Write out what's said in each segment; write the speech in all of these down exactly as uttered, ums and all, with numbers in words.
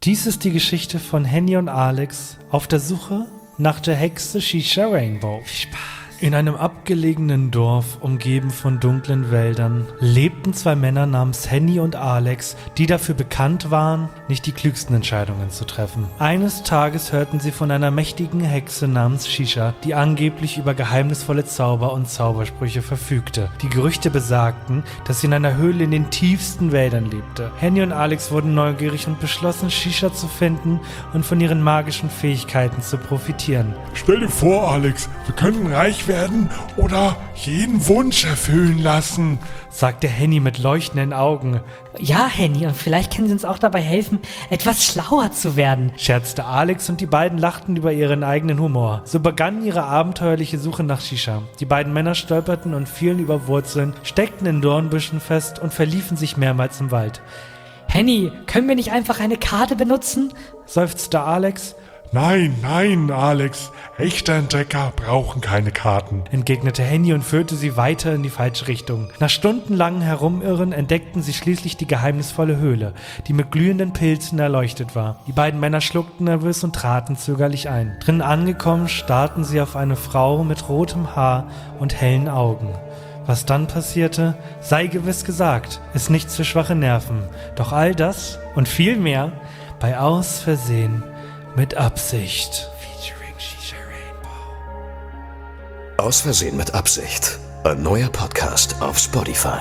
Dies ist die Geschichte von Henny und Alex auf der Suche nach der Hexe Shisha Rainbow. Viel Spaß. In einem abgelegenen Dorf, umgeben von dunklen Wäldern, lebten zwei Männer namens Henny und Alex, die dafür bekannt waren, nicht die klügsten Entscheidungen zu treffen. Eines Tages hörten sie von einer mächtigen Hexe namens Shisha, die angeblich über geheimnisvolle Zauber und Zaubersprüche verfügte. Die Gerüchte besagten, dass sie in einer Höhle in den tiefsten Wäldern lebte. Henny und Alex wurden neugierig und beschlossen, Shisha zu finden und von ihren magischen Fähigkeiten zu profitieren. Stell dir vor, Alex, wir könnten reich werden oder jeden Wunsch erfüllen lassen, sagte Henny mit leuchtenden Augen. Ja, Henny, und vielleicht können Sie uns auch dabei helfen, etwas schlauer zu werden, scherzte Alex, und die beiden lachten über ihren eigenen Humor. So begann ihre abenteuerliche Suche nach Shisha. Die beiden Männer stolperten und fielen über Wurzeln, steckten in Dornbüschen fest und verliefen sich mehrmals im Wald. Henny, können wir nicht einfach eine Karte benutzen? Seufzte Alex. Nein, nein, Alex, echte Entdecker brauchen keine Karten, entgegnete Henny und führte sie weiter in die falsche Richtung. Nach stundenlangem Herumirren entdeckten sie schließlich die geheimnisvolle Höhle, die mit glühenden Pilzen erleuchtet war. Die beiden Männer schluckten nervös und traten zögerlich ein. Drinnen angekommen, starrten sie auf eine Frau mit rotem Haar und hellen Augen. Was dann passierte, sei gewiss gesagt, ist nichts für schwache Nerven. Doch all das und viel mehr bei Aus Versehen mit Absicht. Featuring Shisha Rainbow. Aus Versehen mit Absicht. Ein neuer Podcast auf Spotify.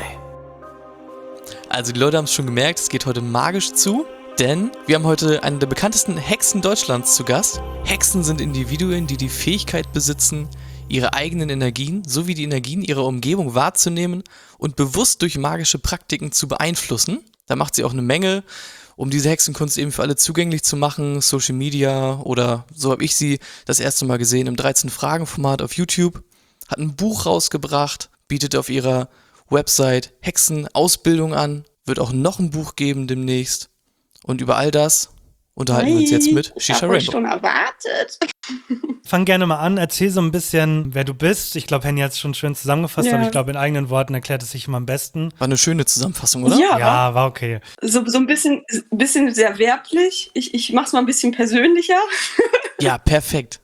Also die Leute haben es schon gemerkt, es geht heute magisch zu, denn wir haben heute eine der bekanntesten Hexen Deutschlands zu Gast. Hexen sind Individuen, die die Fähigkeit besitzen, ihre eigenen Energien sowie die Energien ihrer Umgebung wahrzunehmen und bewusst durch magische Praktiken zu beeinflussen. Da macht sie auch eine Menge, um diese Hexenkunst eben für alle zugänglich zu machen, Social Media oder so habe ich sie das erste Mal gesehen im dreizehn-Fragen-Format auf YouTube, hat ein Buch rausgebracht, bietet auf ihrer Website Hexenausbildung an, wird auch noch ein Buch geben demnächst und über all das unterhalten hey, wir uns jetzt mit Shisha Rainbow. Ich habe schon erwartet. Fang gerne mal an, erzähl so ein bisschen, wer du bist. Ich glaube, Henny hat es schon schön zusammengefasst, ja. Aber ich glaube, in eigenen Worten erklärt es sich immer am besten. War eine schöne Zusammenfassung, oder? Ja, ja war okay. So, so ein bisschen, bisschen sehr werblich. Ich, ich mach's mal ein bisschen persönlicher. Ja, perfekt.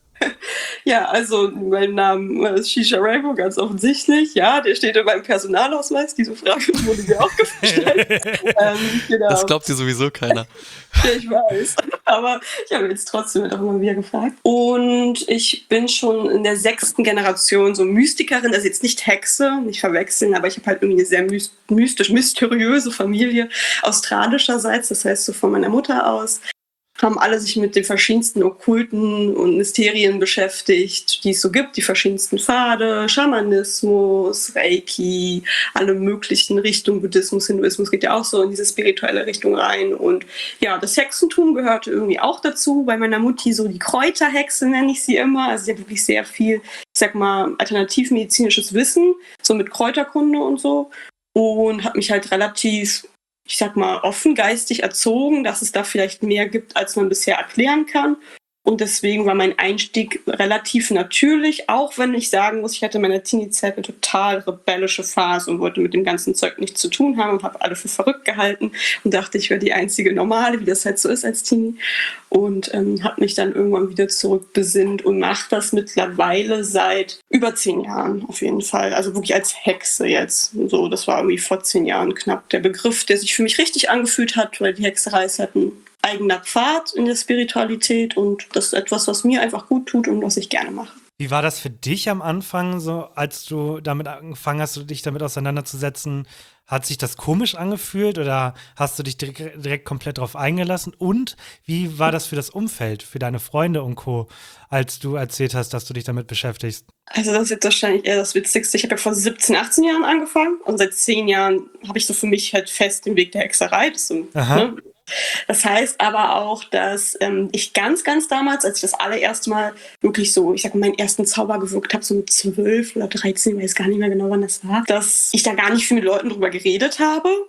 Ja, also mein Name ist Shisha Rainbow, ganz offensichtlich. Ja, der steht in meinem Personalausweis. Diese Frage wurde mir auch gestellt. ähm, genau. Das glaubt dir sowieso keiner. Ja, ich weiß. Aber ich habe jetzt trotzdem auch immer wieder gefragt. Und ich bin schon in der sechsten Generation so Mystikerin, also jetzt nicht Hexe, nicht verwechseln, aber ich habe halt irgendwie eine sehr mystisch, mysteriöse Familie australischerseits, das heißt so von meiner Mutter aus. Haben alle sich mit den verschiedensten Okkulten und Mysterien beschäftigt, die es so gibt, die verschiedensten Pfade, Schamanismus, Reiki, alle möglichen Richtungen, Buddhismus, Hinduismus geht ja auch so in diese spirituelle Richtung rein. Und ja, das Hexentum gehörte irgendwie auch dazu, bei meiner Mutti so die Kräuterhexe nenne ich sie immer, also sie hat wirklich sehr viel, ich sag mal, alternativmedizinisches Wissen, so mit Kräuterkunde und so, und hat mich halt relativ, ich sag mal, offengeistig erzogen, dass es da vielleicht mehr gibt, als man bisher erklären kann. Und deswegen war mein Einstieg relativ natürlich, auch wenn ich sagen muss, ich hatte in meiner Teenie-Zeit eine total rebellische Phase und wollte mit dem ganzen Zeug nichts zu tun haben und habe alle für verrückt gehalten und dachte, ich wäre die einzige Normale, wie das halt so ist als Teenie. Und ähm, habe mich dann irgendwann wieder zurückbesinnt und mache das mittlerweile seit über zehn Jahren auf jeden Fall. Also wirklich als Hexe jetzt. So, das war irgendwie vor zehn Jahren knapp der Begriff, der sich für mich richtig angefühlt hat, weil die Hexerei ist halt ein eigener Pfad in der Spiritualität und das ist etwas, was mir einfach gut tut und was ich gerne mache. Wie war das für dich am Anfang, so als du damit angefangen hast, dich damit auseinanderzusetzen? Hat sich das komisch angefühlt oder hast du dich direkt, direkt komplett drauf eingelassen? Und wie war das für das Umfeld, für deine Freunde und Co., als du erzählt hast, dass du dich damit beschäftigst? Also das ist jetzt wahrscheinlich eher das Witzigste. Ich habe ja vor siebzehn, achtzehn Jahren angefangen und seit zehn Jahren habe ich so für mich halt fest den Weg der Hexerei. Das, so, ne? Das heißt aber auch, dass ähm, ich ganz, ganz damals, als ich das allererste Mal wirklich so, ich sag mal, meinen ersten Zauber gewirkt habe, so mit zwölf oder dreizehn, ich weiß gar nicht mehr genau, wann das war, dass ich da gar nicht viel mit Leuten drüber geredet habe,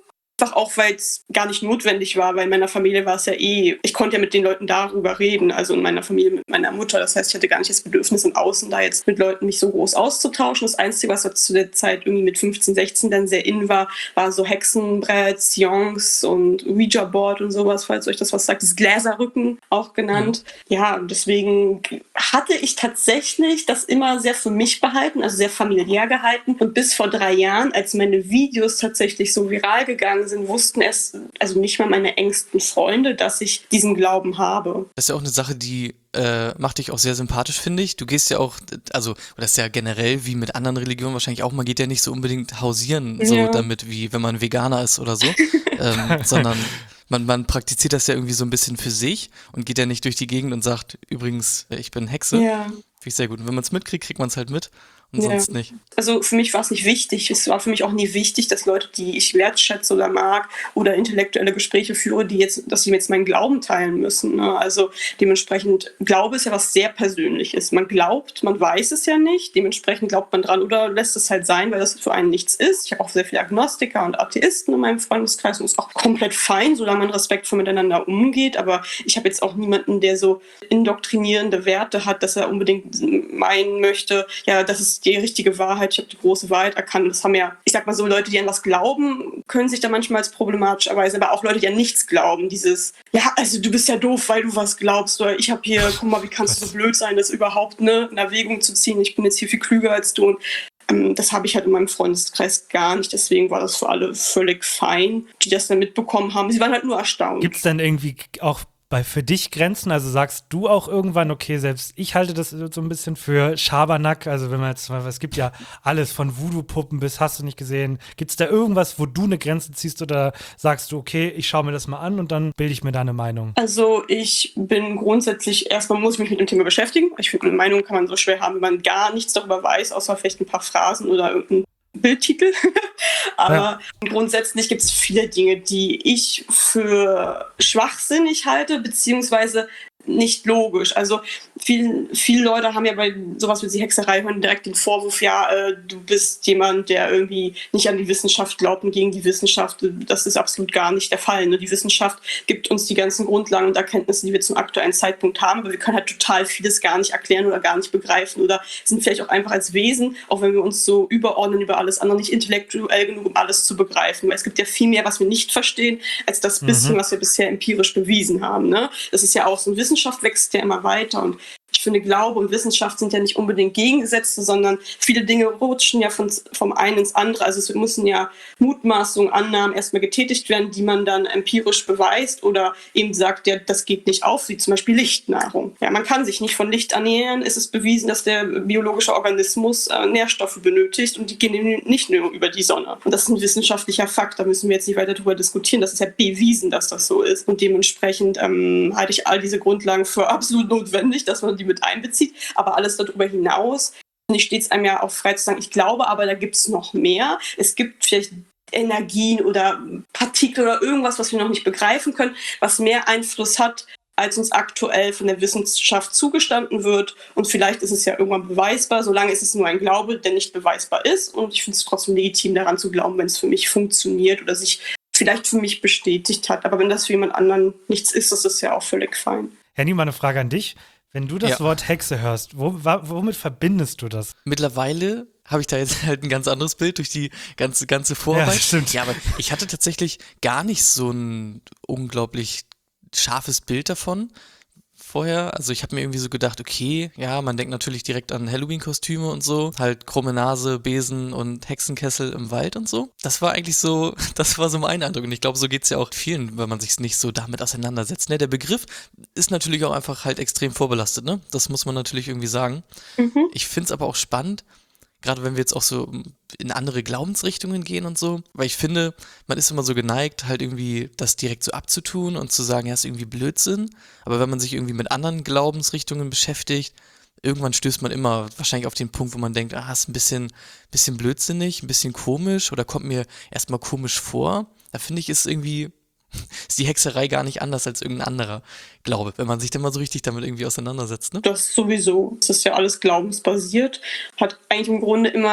Einfach auch, weil es gar nicht notwendig war, weil in meiner Familie war es ja eh, ich konnte ja mit den Leuten darüber reden, also in meiner Familie mit meiner Mutter. Das heißt, ich hatte gar nicht das Bedürfnis im Außen, da jetzt mit Leuten mich so groß auszutauschen. Das Einzige, was zu der Zeit irgendwie mit fünfzehn, sechzehn dann sehr in war, war so Hexenbrett, Seance und Ouija-Board und sowas, falls euch das was sagt. Das Gläserrücken auch genannt. Mhm. Ja, deswegen hatte ich tatsächlich das immer sehr für mich behalten, also sehr familiär gehalten. Und bis vor drei Jahren, als meine Videos tatsächlich so viral gegangen sind, wussten es, also nicht mal meine engsten Freunde, dass ich diesen Glauben habe. Das ist ja auch eine Sache, die äh, macht dich auch sehr sympathisch, finde ich. Du gehst ja auch, also das ist ja generell wie mit anderen Religionen wahrscheinlich auch, man geht ja nicht so unbedingt hausieren so Ja. damit, wie wenn man Veganer ist oder so, ähm, sondern man, man praktiziert das ja irgendwie so ein bisschen für sich und geht ja nicht durch die Gegend und sagt, übrigens, ich bin Hexe. Ja. Finde ich sehr gut. Und wenn man es mitkriegt, kriegt man es halt mit und Ja. sonst nicht. Also für mich war es nicht wichtig. Es war für mich auch nie wichtig, dass Leute, die ich wertschätze oder mag oder intellektuelle Gespräche führe, die jetzt, dass sie jetzt meinen Glauben teilen müssen. Ne? Also dementsprechend, Glaube ist ja was sehr Persönliches. Man glaubt, man weiß es ja nicht. Dementsprechend glaubt man dran oder lässt es halt sein, weil das für einen nichts ist. Ich habe auch sehr viele Agnostiker und Atheisten in meinem Freundeskreis und ist auch komplett fein, solange man respektvoll miteinander umgeht. Aber ich habe jetzt auch niemanden, der so indoktrinierende Werte hat, dass er unbedingt meinen möchte, ja, das ist die richtige Wahrheit, ich habe die große Wahrheit erkannt. Das haben ja, ich sag mal so, Leute, die an was glauben, können sich da manchmal als problematisch erweisen, aber auch Leute, die an nichts glauben. Dieses, ja, also du bist ja doof, weil du was glaubst, oder ich habe hier, guck mal, wie kannst du so blöd sein, das überhaupt ne, in Erwägung zu ziehen, ich bin jetzt hier viel klüger als du. Und ähm, das habe ich halt in meinem Freundeskreis gar nicht, deswegen war das für alle völlig fein, die das dann mitbekommen haben. Sie waren halt nur erstaunt. Gibt es denn irgendwie auch bei für dich Grenzen? Also sagst du auch irgendwann, okay, selbst ich halte das so ein bisschen für Schabernack, also wenn man jetzt, es gibt ja alles von Voodoo-Puppen bis hast du nicht gesehen, gibt es da irgendwas, wo du eine Grenze ziehst oder sagst du, okay, ich schaue mir das mal an und dann bilde ich mir da eine Meinung? Also ich bin grundsätzlich, erstmal muss ich mich mit dem Thema beschäftigen. Ich finde, eine Meinung kann man so schwer haben, wenn man gar nichts darüber weiß, außer vielleicht ein paar Phrasen oder irgendein Bildtitel. Aber ja. Grundsätzlich gibt es viele Dinge, die ich für schwachsinnig halte, beziehungsweise nicht logisch. Also viel, viele Leute haben ja bei sowas wie die Hexerei hören direkt den Vorwurf, ja, äh, du bist jemand, der irgendwie nicht an die Wissenschaft glaubt und gegen die Wissenschaft. Das ist absolut gar nicht der Fall. Ne? Die Wissenschaft gibt uns die ganzen Grundlagen und Erkenntnisse, die wir zum aktuellen Zeitpunkt haben, aber wir können halt total vieles gar nicht erklären oder gar nicht begreifen oder sind vielleicht auch einfach als Wesen, auch wenn wir uns so überordnen über alles andere, nicht intellektuell genug, um alles zu begreifen. Weil es gibt ja viel mehr, was wir nicht verstehen, als das bisschen, mhm. was wir bisher empirisch bewiesen haben. Ne? Das ist ja auch so ein Wissen Wissenschaft wächst ja immer weiter und ich finde, Glaube und Wissenschaft sind ja nicht unbedingt Gegensätze, sondern viele Dinge rutschen ja von, vom einen ins andere. Also es müssen ja Mutmaßungen, Annahmen erstmal getätigt werden, die man dann empirisch beweist oder eben sagt, ja, das geht nicht auf, wie zum Beispiel Lichtnahrung. Ja, man kann sich nicht von Licht ernähren. Es ist bewiesen, dass der biologische Organismus äh, Nährstoffe benötigt und die gehen nicht nur über die Sonne. Und das ist ein wissenschaftlicher Fakt, da müssen wir jetzt nicht weiter darüber diskutieren. Das ist ja bewiesen, dass das so ist. Und dementsprechend ähm, halte ich all diese Grundlagen für absolut notwendig, dass man die mit einbezieht, aber alles darüber hinaus, nicht steht es einem ja auch frei zu sagen, ich glaube, aber da gibt es noch mehr. Es gibt vielleicht Energien oder Partikel oder irgendwas, was wir noch nicht begreifen können, was mehr Einfluss hat, als uns aktuell von der Wissenschaft zugestanden wird. Und vielleicht ist es ja irgendwann beweisbar, solange ist es nur ein Glaube, der nicht beweisbar ist. Und ich finde es trotzdem legitim, daran zu glauben, wenn es für mich funktioniert oder sich vielleicht für mich bestätigt hat. Aber wenn das für jemand anderen nichts ist, ist das ja auch völlig fein. Henny, mal eine Frage an dich. Wenn du das Ja. Wort Hexe hörst, wo, wa- womit verbindest du das? Mittlerweile habe ich da jetzt halt ein ganz anderes Bild durch die ganze, ganze Vorarbeit. Ja, stimmt. Ja, aber ich hatte tatsächlich gar nicht so ein unglaublich scharfes Bild davon vorher. Also ich habe mir irgendwie so gedacht, okay, ja, man denkt natürlich direkt an Halloween-Kostüme und so. Halt krumme Nase, Besen und Hexenkessel im Wald und so. Das war eigentlich so, das war so mein Eindruck. Und ich glaube, so geht's ja auch vielen, wenn man sich nicht so damit auseinandersetzt. Ne? Der Begriff ist natürlich auch einfach halt extrem vorbelastet, ne? Das muss man natürlich irgendwie sagen. Mhm. Ich finde es aber auch spannend, gerade wenn wir jetzt auch so in andere Glaubensrichtungen gehen und so, weil ich finde, man ist immer so geneigt, halt irgendwie das direkt so abzutun und zu sagen, ja, ist irgendwie Blödsinn, aber wenn man sich irgendwie mit anderen Glaubensrichtungen beschäftigt, irgendwann stößt man immer wahrscheinlich auf den Punkt, wo man denkt, ah, ist ein bisschen, bisschen blödsinnig, ein bisschen komisch oder kommt mir erstmal komisch vor. Da finde ich, ist irgendwie ist die Hexerei gar nicht anders als irgendein anderer Glaube, wenn man sich dann mal so richtig damit irgendwie auseinandersetzt, ne? Das sowieso. Das ist ja alles glaubensbasiert. Hat eigentlich im Grunde immer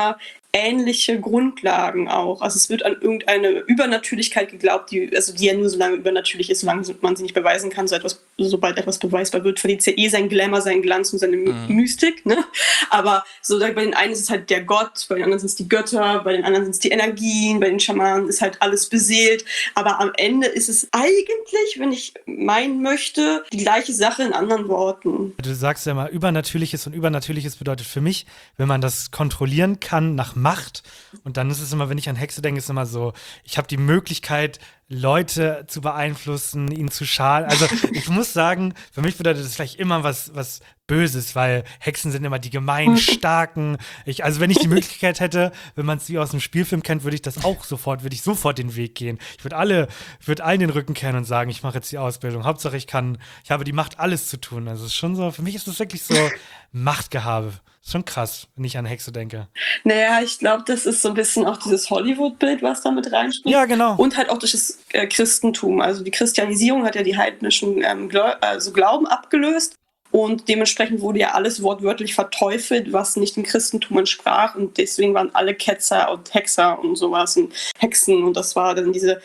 ähnliche Grundlagen auch. Also es wird an irgendeine Übernatürlichkeit geglaubt, die, also die ja nur so lange übernatürlich ist, solange man sie nicht beweisen kann. So etwas, sobald etwas beweisbar wird, verliert es ja eh seinen Glamour, seinen Glanz und seine mhm. Mystik. Ne? Aber so bei den einen ist es halt der Gott, bei den anderen sind es die Götter, bei den anderen sind es die Energien, bei den Schamanen ist halt alles beseelt. Aber am Ende ist es eigentlich, wenn ich meinen möchte, die gleiche Sache in anderen Worten. Du sagst ja mal Übernatürliches, und Übernatürliches bedeutet für mich, wenn man das kontrollieren kann nach Macht. Und dann ist es immer, wenn ich an Hexe denke, ist es immer so, ich habe die Möglichkeit, Leute zu beeinflussen, ihnen zu schaden. Also ich muss sagen, für mich bedeutet das vielleicht immer was, was Böses, weil Hexen sind immer die gemein Starken. Ich, also wenn ich die Möglichkeit hätte, wenn man es wie aus einem Spielfilm kennt, würde ich das auch sofort, würde ich sofort den Weg gehen. Ich würde alle, würde allen den Rücken kehren und sagen, ich mache jetzt die Ausbildung. Hauptsache ich kann, ich habe die Macht, alles zu tun. Also es ist schon so, für mich ist das wirklich so Machtgehabe. Ist schon krass, wenn ich an Hexe denke. Naja, ich glaube, das ist so ein bisschen auch dieses Hollywood-Bild, was da mit reinspielt. Ja, genau. Und halt auch durch das äh, Christentum. Also die Christianisierung hat ja die heidnischen ähm, Gläu- also Glauben abgelöst. Und dementsprechend wurde ja alles wortwörtlich verteufelt, was nicht dem Christentum entsprach. Und deswegen waren alle Ketzer und Hexer und sowas und Hexen. Und das war dann diese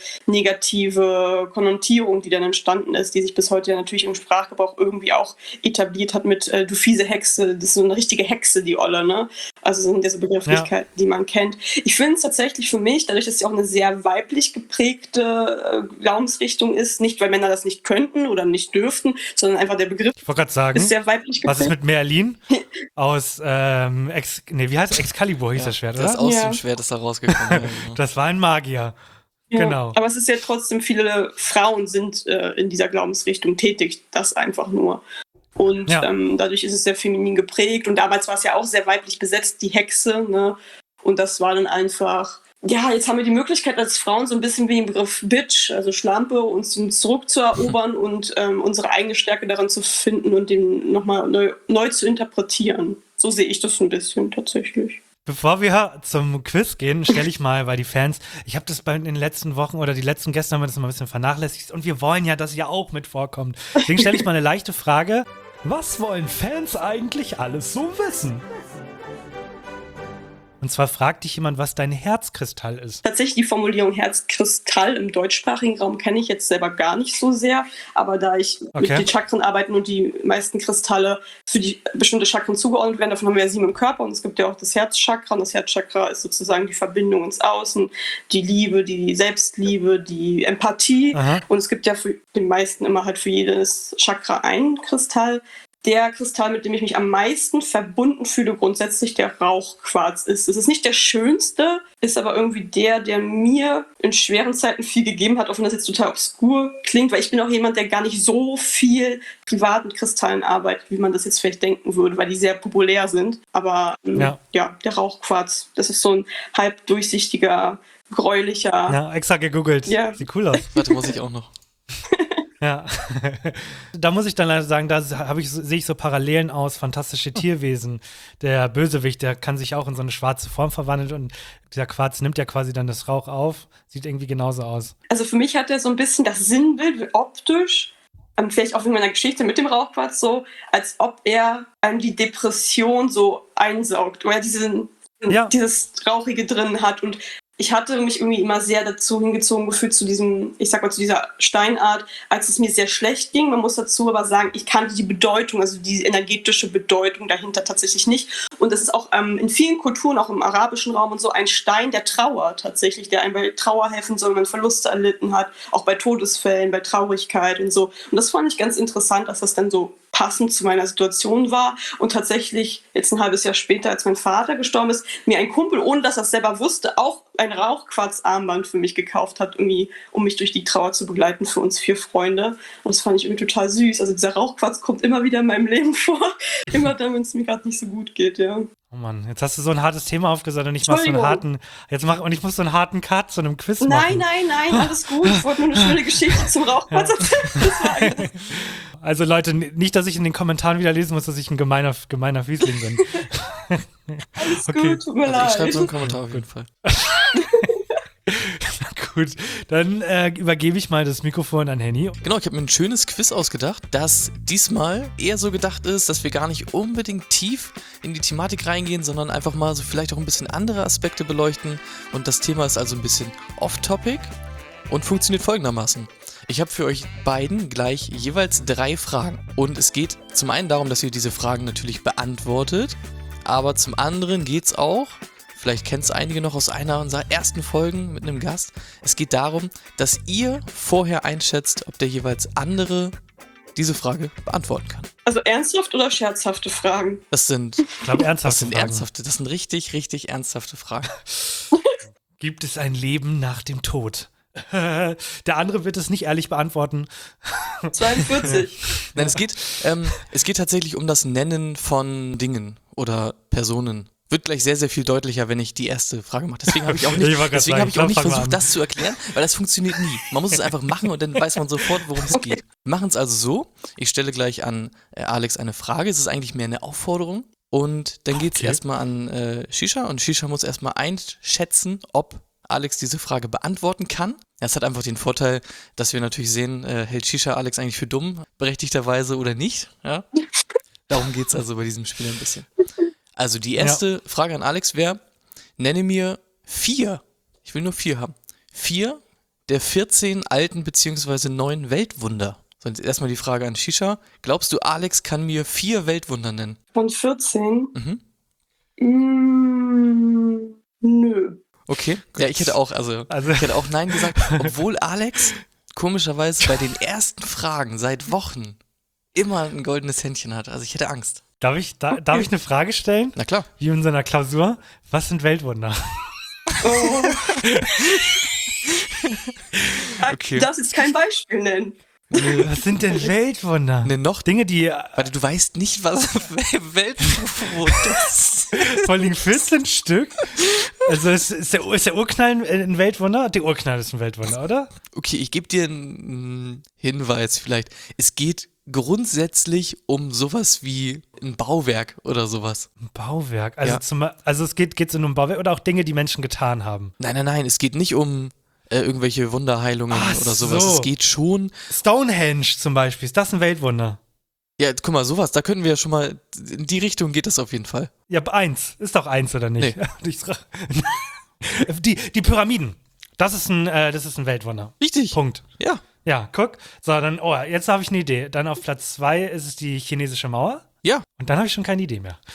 negative Konnotierung, die dann entstanden ist, die sich bis heute ja natürlich im Sprachgebrauch irgendwie auch etabliert hat mit äh, du fiese Hexe. Das ist so eine richtige Hexe, die Olle, ne? Also sind diese Begrifflichkeiten, ja, die man kennt. Ich finde es tatsächlich für mich, dadurch, dass es ja auch eine sehr weiblich geprägte äh, Glaubensrichtung ist, nicht weil Männer das nicht könnten oder nicht dürften, sondern einfach der Begriff ich wollte gerade sagen, ist sehr weiblich geprägt. Was ist mit Merlin aus, ähm, Ex, nee, wie heißt es? Excalibur hieß ja, das Schwert, oder? Das aus ja. dem Schwert ist da rausgekommen. Ja, genau. Das war ein Magier. Ja, genau. Aber es ist ja trotzdem, viele Frauen sind äh, in dieser Glaubensrichtung tätig, das einfach nur. Und ja. ähm, dadurch ist es sehr feminin geprägt. Und damals war es ja auch sehr weiblich besetzt, die Hexe. Ne? Und das war dann einfach, ja, jetzt haben wir die Möglichkeit als Frauen so ein bisschen wie im Begriff Bitch, also Schlampe, uns zurückzuerobern mhm. und ähm, unsere eigene Stärke daran zu finden und den nochmal neu, neu zu interpretieren. So sehe ich das ein bisschen tatsächlich. Bevor wir zum Quiz gehen, stelle ich mal, weil die Fans, ich habe das bei den letzten Wochen oder die letzten Gäste haben wir das mal ein bisschen vernachlässigt und wir wollen ja, dass ihr auch mit vorkommt. Deswegen stelle ich mal eine leichte Frage. Was wollen Fans eigentlich alles so wissen? Und zwar fragt dich jemand, was dein Herzkristall ist. Tatsächlich die Formulierung Herzkristall im deutschsprachigen Raum kenne ich jetzt selber gar nicht so sehr. Aber da ich okay. mit den Chakren arbeite und die meisten Kristalle für die bestimmte Chakren zugeordnet werden, davon haben wir ja sieben im Körper. Und es gibt ja auch das Herzchakra. Und das Herzchakra ist sozusagen die Verbindung ins Außen, die Liebe, die Selbstliebe, die Empathie. Aha. Und es gibt ja für den meisten immer halt für jedes Chakra ein Kristall. Der Kristall, mit dem ich mich am meisten verbunden fühle, grundsätzlich der Rauchquarz ist. Es ist nicht der schönste, ist aber irgendwie der, der mir in schweren Zeiten viel gegeben hat, auch wenn das jetzt total obskur klingt, weil ich bin auch jemand, der gar nicht so viel privat mit Kristallen arbeitet, wie man das jetzt vielleicht denken würde, weil die sehr populär sind. Aber ja, ja der Rauchquarz, das ist so ein halb durchsichtiger, gräulicher... Ja, extra gegoogelt. Ja. Sieht cool aus. Warte, muss ich auch noch. Ja, da muss ich dann leider sagen, da habe ich, sehe ich so Parallelen aus, fantastische Tierwesen. Der Bösewicht, der kann sich auch in so eine schwarze Form verwandeln und dieser Quarz nimmt ja quasi dann das Rauch auf. Sieht irgendwie genauso aus. Also für mich hat er so ein bisschen das Sinnbild optisch, ähm, vielleicht auch in meiner Geschichte mit dem Rauchquarz so, als ob er ähm, die Depression so einsaugt, oder diesen, ja. dieses Rauchige drin hat. Und ich hatte mich irgendwie immer sehr dazu hingezogen gefühlt zu diesem, ich sag mal, zu dieser Steinart, als es mir sehr schlecht ging. Man muss dazu aber sagen, ich kannte die Bedeutung, also die energetische Bedeutung dahinter tatsächlich nicht. Und das ist auch ähm, in vielen Kulturen, auch im arabischen Raum und so, ein Stein der Trauer tatsächlich, der einem bei Trauer helfen soll, wenn man Verluste erlitten hat, auch bei Todesfällen, bei Traurigkeit und so. Und das fand ich ganz interessant, dass das dann so passend zu meiner Situation war. Und tatsächlich jetzt ein halbes Jahr später, als mein Vater gestorben ist, mir ein Kumpel, ohne dass er es selber wusste, auch ein Rauchquarzarmband für mich gekauft hat, irgendwie, um mich durch die Trauer zu begleiten für uns vier Freunde. Und das fand ich irgendwie total süß. Also dieser Rauchquarz kommt immer wieder in meinem Leben vor. Immer dann, wenn es mir gerade nicht so gut geht, ja. Oh Mann, jetzt hast du so ein hartes Thema aufgesagt und ich mach so einen harten, jetzt mach, und ich muss so einen harten Cut zu einem Quiz machen. Nein, nein, nein, alles gut. Ich wollte nur eine schöne Geschichte zum Rauchquarz erzählen. Das Also Leute, nicht, dass ich in den Kommentaren wieder lesen muss, dass ich ein gemeiner, gemeiner Fiesling bin. Alles okay. Gut, tut mir also leid. Ich schreibe so einen Kommentar auf jeden Fall. Na gut. Gut, dann äh, übergebe ich mal das Mikrofon an Henny. Genau, ich habe mir ein schönes Quiz ausgedacht, das diesmal eher so gedacht ist, dass wir gar nicht unbedingt tief in die Thematik reingehen, sondern einfach mal so vielleicht auch ein bisschen andere Aspekte beleuchten. Und das Thema ist also ein bisschen off-topic und funktioniert folgendermaßen. Ich habe für euch beiden gleich jeweils drei Fragen. Und es geht zum einen darum, dass ihr diese Fragen natürlich beantwortet, aber zum anderen geht es auch, vielleicht kennt es einige noch aus einer unserer ersten Folgen mit einem Gast. Es geht darum, dass ihr vorher einschätzt, ob der jeweils andere diese Frage beantworten kann. Also ernsthaft oder scherzhafte Fragen? Das sind, Ich glaube, das ernsthafte sind Fragen. ernsthafte, das sind richtig, richtig ernsthafte Fragen. Gibt es ein Leben nach dem Tod? Der andere wird es nicht ehrlich beantworten. zweiundvierzig. Nein, es geht, ähm, es geht tatsächlich um das Nennen von Dingen oder Personen. Wird gleich sehr, sehr viel deutlicher, wenn ich die erste Frage mache. Deswegen habe ich auch nicht, Ich wollte gerade deswegen sagen, habe ich auch ich nicht glaub, fang mal versucht, an. das zu erklären, weil das funktioniert nie. Man muss es einfach machen und dann weiß man sofort, worum es Okay. geht. Wir machen es also so, ich stelle gleich an äh, Alex eine Frage. Es ist eigentlich mehr eine Aufforderung. Und dann geht es Okay. erstmal an äh, Shisha und Shisha muss erstmal einschätzen, ob Alex diese Frage beantworten kann. Es hat einfach den Vorteil, dass wir natürlich sehen, äh, hält Shisha Alex eigentlich für dumm, berechtigterweise oder nicht. Ja? Darum geht es also bei diesem Spiel ein bisschen. Also die erste Frage an Alex wäre, nenne mir vier, ich will nur vier haben, vier der vierzehn alten bzw. neuen Weltwunder. So, jetzt erstmal die Frage an Shisha. Glaubst du, Alex kann mir vier Weltwunder nennen? Von vierzehn? Mhm. Mm, nö. Okay. Ja, ich hätte auch, also, Also- ich hätte auch Nein gesagt, obwohl Alex komischerweise bei den ersten Fragen seit Wochen immer ein goldenes Händchen hat. Also ich hätte Angst. Darf ich, da, darf ich eine Frage stellen? Na klar. Wie in so einer Klausur. Was sind Weltwunder? Oh. Okay. Du darfst jetzt kein Beispiel nennen. Was sind denn Weltwunder? Ne, noch Dinge, die Warte, du weißt nicht, was Weltwunder ist. vor allem vierzehn Stück. Also ist, ist, der, ist der Urknall ein Weltwunder? Der Urknall ist ein Weltwunder, oder? Okay, ich gebe dir einen Hinweis vielleicht. Es geht grundsätzlich um sowas wie ein Bauwerk oder sowas. Ein Bauwerk. Also, Ja. zum, also es geht geht's um ein Bauwerk oder auch Dinge, die Menschen getan haben. Nein, nein, nein, es geht nicht um äh, irgendwelche Wunderheilungen Ach oder sowas. so. Es geht schon. Stonehenge zum Beispiel, ist das ein Weltwunder? Ja, guck mal, sowas, da könnten wir ja schon mal. In die Richtung geht das auf jeden Fall. Ja, eins. Ist doch eins, oder nicht? Nee. Ich fra- die, die Pyramiden. Das ist ein, äh, das ist ein Weltwunder. Richtig. Punkt. Ja. Ja, guck. So, dann, oh, jetzt habe ich eine Idee. Dann auf Platz zwei ist es die chinesische Mauer. Ja. Und dann habe ich schon keine Idee mehr.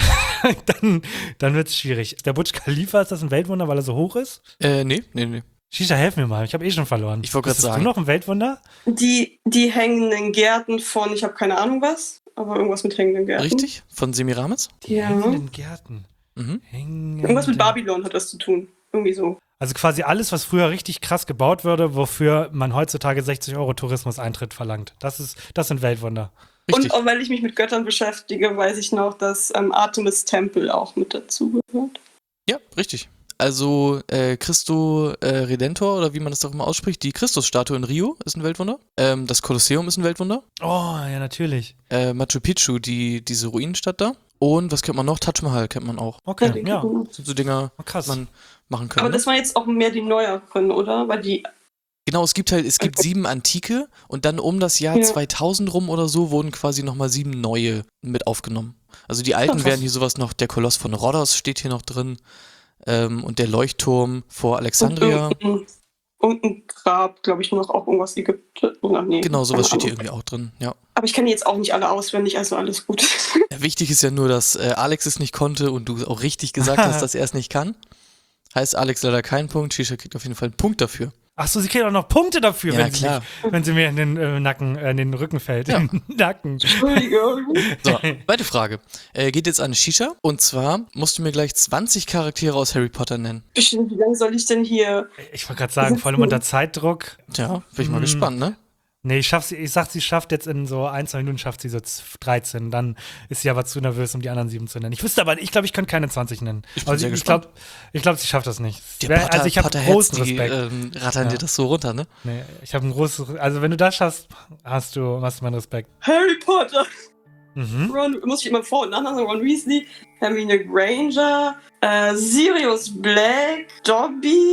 dann dann wird es schwierig. Der Burj Khalifa, ist das ein Weltwunder, weil er so hoch ist? Äh, nee, nee, nee. Shisha, helf mir mal. Ich habe eh schon verloren. Ich wollte gerade Ist sagen. du noch ein Weltwunder? Die, die hängenden Gärten von, ich habe keine Ahnung was, aber irgendwas mit hängenden Gärten. Richtig? Von Semiramis? Die Ja. hängenden Gärten. Mhm. Hängende. Irgendwas mit Babylon hat das zu tun. Irgendwie so. Also quasi alles, was früher richtig krass gebaut wurde, wofür man heutzutage sechzig Euro Tourismuseintritt verlangt. Das ist, das sind Weltwunder. Richtig. Und auch weil ich mich mit Göttern beschäftige, weiß ich noch, dass ähm, Artemis-Tempel auch mit dazu gehört. Ja, richtig. Also äh, Christo äh, Redentor, oder wie man das doch immer ausspricht, die Christusstatue in Rio ist ein Weltwunder. Ähm, das Kolosseum ist ein Weltwunder. Oh, ja, natürlich. Äh, Machu Picchu, die, diese Ruinenstadt da. Und was kennt man noch? Taj Mahal kennt man auch. Okay, den ja. kennt man. Das sind so Dinger, Oh, krass. die man machen kann. Aber ne? das waren jetzt auch mehr die neueren, oder? Weil die. Genau, es gibt halt, es gibt sieben antike und dann um das Jahr Ja. zweitausend rum oder so wurden quasi nochmal sieben neue mit aufgenommen. Also die alten Krass. wären hier sowas noch, der Koloss von Rhodos steht hier noch drin ähm, und der Leuchtturm vor Alexandria. Und irgendein, irgendein Grab, glaube ich, noch auch irgendwas Ägypten. Oder nee, Genau, sowas keine steht hier Ahnung. irgendwie auch drin, ja. Aber ich kenne die jetzt auch nicht alle auswendig, also alles gut. Ja, wichtig ist ja nur, dass äh, Alex es nicht konnte und du auch richtig gesagt hast, dass er es nicht kann. Heißt Alex leider keinen Punkt, Shisha kriegt auf jeden Fall einen Punkt dafür. Ach so, sie kriegt auch noch Punkte dafür, Ja, wenn, sie klar. mich, wenn sie mir in den äh, Nacken, äh, in den Rücken fällt. Ja. In den Nacken. Entschuldigung. So, zweite Frage. Äh, geht jetzt an Shisha und zwar musst du mir gleich zwanzig Charaktere aus Harry Potter nennen. Bestimmt, wie lange soll ich denn hier? Ich wollte gerade sagen, vor allem unter Zeitdruck. Tja, bin ich mal Hm. gespannt, ne? Nee, ich, schaff sie, ich sag, sie schafft jetzt in so ein, zwei Minuten schafft sie so dreizehn. Dann ist sie aber zu nervös, um die anderen sieben zu nennen. Ich wüsste aber, ich glaube, ich könnte keine zwanzig nennen. Ich bin also sehr ich gespannt. glaube, ich glaub, sie schafft das nicht. Die Wer- Potter, also ich habe Potterheads, großen die Respekt. ähm, rattern Ja. dir das so runter, ne? Nee, ich habe einen großen, also wenn du das schaffst, hast du, hast du meinen Respekt. Harry Potter. Mhm. Ron, muss ich immer Vor- und Nachnamen sagen? Ron Weasley, Hermine Granger, äh, Sirius Black, Dobby,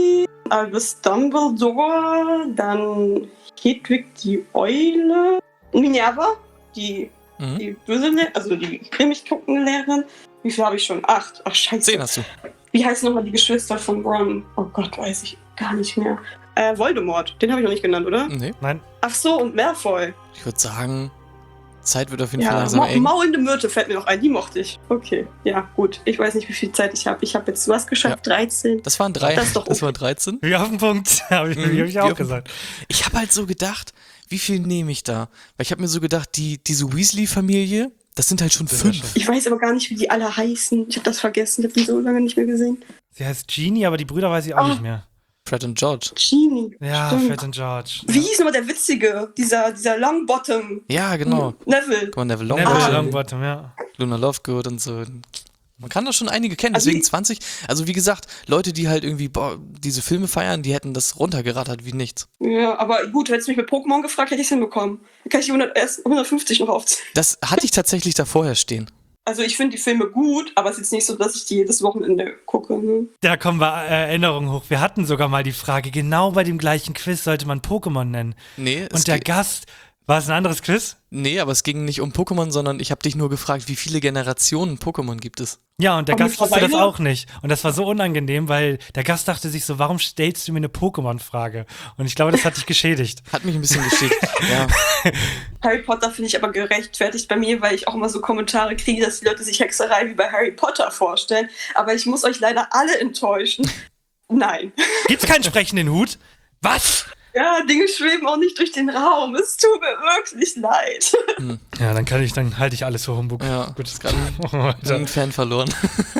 Albus Dumbledore, dann Hedwig die Eule, Minerva, die, Mhm. die böse, Le- also die grimmig guckende Lehrerin. Wie viel habe ich schon? Acht. Ach, scheiße. Zehn hast du. Wie heißen nochmal die Geschwister von Ron? Oh Gott, weiß ich gar nicht mehr. Äh, Voldemort, den habe ich noch nicht genannt, oder? Nee. Nein. Ach so, und Malfoy. Ich würde sagen, Zeit wird auf jeden Fall Ja, langsam Ma eng. maulende Myrte fällt mir noch ein, die mochte ich. Okay, ja, gut. Ich weiß nicht, wie viel Zeit ich habe. Ich habe jetzt was geschafft? dreizehn. Das waren drei. Das ist doch Das okay. waren dreizehn. Wie auf den Punkt, habe ich, Mhm, hab ich wie auch auf den- gesagt. Ich habe halt so gedacht, wie viel nehme ich da? Weil ich habe mir so gedacht, die, diese Weasley-Familie, das sind halt schon Das ist fünf. ja schon- Ich weiß aber gar nicht, wie die alle heißen. Ich habe das vergessen. Ich habe die so lange nicht mehr gesehen. Sie heißt Genie, aber die Brüder weiß ich auch Ah. nicht mehr. Fred und George. Genie. Ja, stimmt. Fred und George. Wie hieß nochmal der Witzige? Dieser, dieser Longbottom. Ja, genau. Neville. Guck mal, Neville Neville Longbottom, Longbottom, ja. Luna Lovegood und so. Man kann da schon einige kennen, Also deswegen die- zwanzig. Also wie gesagt, Leute, die halt irgendwie boah, diese Filme feiern, die hätten das runtergerattert wie nichts. Ja, aber gut, hättest du mich mit Pokémon gefragt, hätte ich es hinbekommen. Dann kann ich die hundert, erst hundertfünfzig noch aufzählen. Das hatte ich tatsächlich da vorher stehen. Also ich finde die Filme gut, aber es ist jetzt nicht so, dass ich die jedes Wochenende gucke. Ne? Da kommen wir äh, Erinnerungen hoch. Wir hatten sogar mal die Frage, genau bei dem gleichen Quiz sollte man Pokémon nennen. Nee, es Und der ge- Gast, war es ein anderes Quiz? nee, aber es ging nicht um Pokémon, sondern ich habe dich nur gefragt, wie viele Generationen Pokémon gibt es? Ja, und der Aber Gast wusste das mittlerweile- auch nicht. Und das war so unangenehm, weil der Gast dachte sich so, warum stellst du mir eine Pokémon-Frage? Und ich glaube, das hat dich geschädigt. Hat mich ein bisschen geschickt. Ja. Harry Potter finde ich aber gerechtfertigt bei mir, weil ich auch immer so Kommentare kriege, dass die Leute sich Hexerei wie bei Harry Potter vorstellen. Aber ich muss euch leider alle enttäuschen. Nein. Gibt's keinen sprechenden Hut? Was? Ja, Dinge schweben auch nicht durch den Raum. Es tut mir wirklich leid. Ja, dann kann ich, dann halte ich alles für Humbug. Ja, Gut. ist gerade Alter. einen Fan verloren.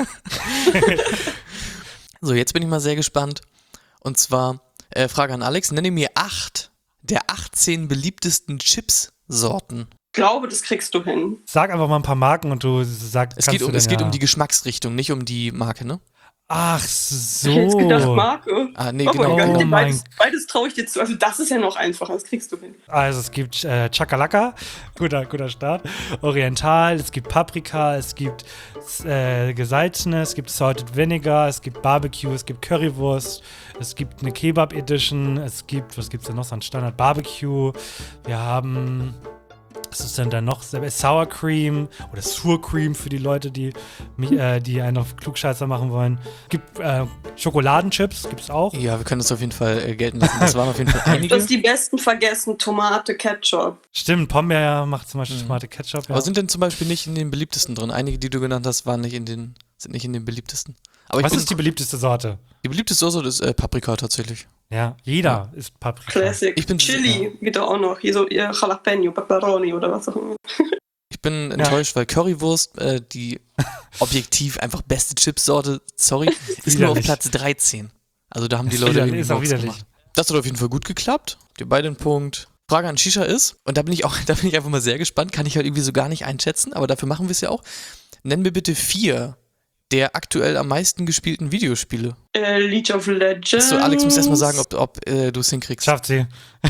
So, jetzt bin ich mal sehr gespannt. Und zwar, äh, Frage an Alex, nenne mir acht der achtzehn beliebtesten Chips-Sorten. Ich glaube, das kriegst du hin. Sag einfach mal ein paar Marken und du sagst, Es kannst geht, um, du es denn, geht ja. um die Geschmacksrichtung, nicht um die Marke, ne? Ach Ich so. hätte jetzt gedacht, Marke. Ah, nee, Oh genau. mein Gott, Oh beides, mein- beides traue ich dir zu. Also das ist ja noch einfacher, das kriegst du hin. Also es gibt äh, Chakalaka, guter, guter Start. Oriental, es gibt Paprika, es gibt äh, gesalzene, es gibt Salted Vinegar, es gibt Barbecue, es gibt Currywurst, es gibt eine Kebab Edition, es gibt, was gibt's denn noch so ein Standard Barbecue. Wir haben, was ist denn da noch? Sour Cream oder Sour Cream für die Leute, die, mi- äh, die einen auf Klugscheißer machen wollen. Es gibt äh, Schokoladenchips, gibt's auch. Ja, wir können das auf jeden Fall äh, gelten lassen. Das waren auf jeden Fall Du einige. hast die besten vergessen, Tomate, Ketchup. Stimmt, Pombeer macht zum Beispiel Tomate Ketchup. Ja. Aber sind denn zum Beispiel nicht in den beliebtesten drin? Einige, die du genannt hast, waren nicht in den, sind nicht in den beliebtesten. Aber ich Was bin, ist die beliebteste Sorte? die beliebteste Sorte ist äh, Paprika tatsächlich. Ja, jeder ist Paprika. Classic. Ich bin- Chili, geht da auch noch. Hier so ihr Jalapeno, Pepperoni oder was auch immer. Ich bin enttäuscht, weil Currywurst, äh, die objektiv einfach beste Chipsorte, sorry, ist nur auf Widerlich. Platz dreizehn. Also da haben die Ist Leute widerlich, irgendwie ist auch Box widerlich. gemacht. Das hat auf jeden Fall gut geklappt. Habt ihr beide einen Punkt. Frage an Shisha ist, und da bin ich auch, da bin ich einfach mal sehr gespannt, kann ich halt irgendwie so gar nicht einschätzen, aber dafür machen wir es ja auch. Nenn mir bitte vier der aktuell am meisten gespielten Videospiele. Äh, League of Legends. So, Alex muss erstmal sagen, ob, ob äh, du es hinkriegst. Schafft sie.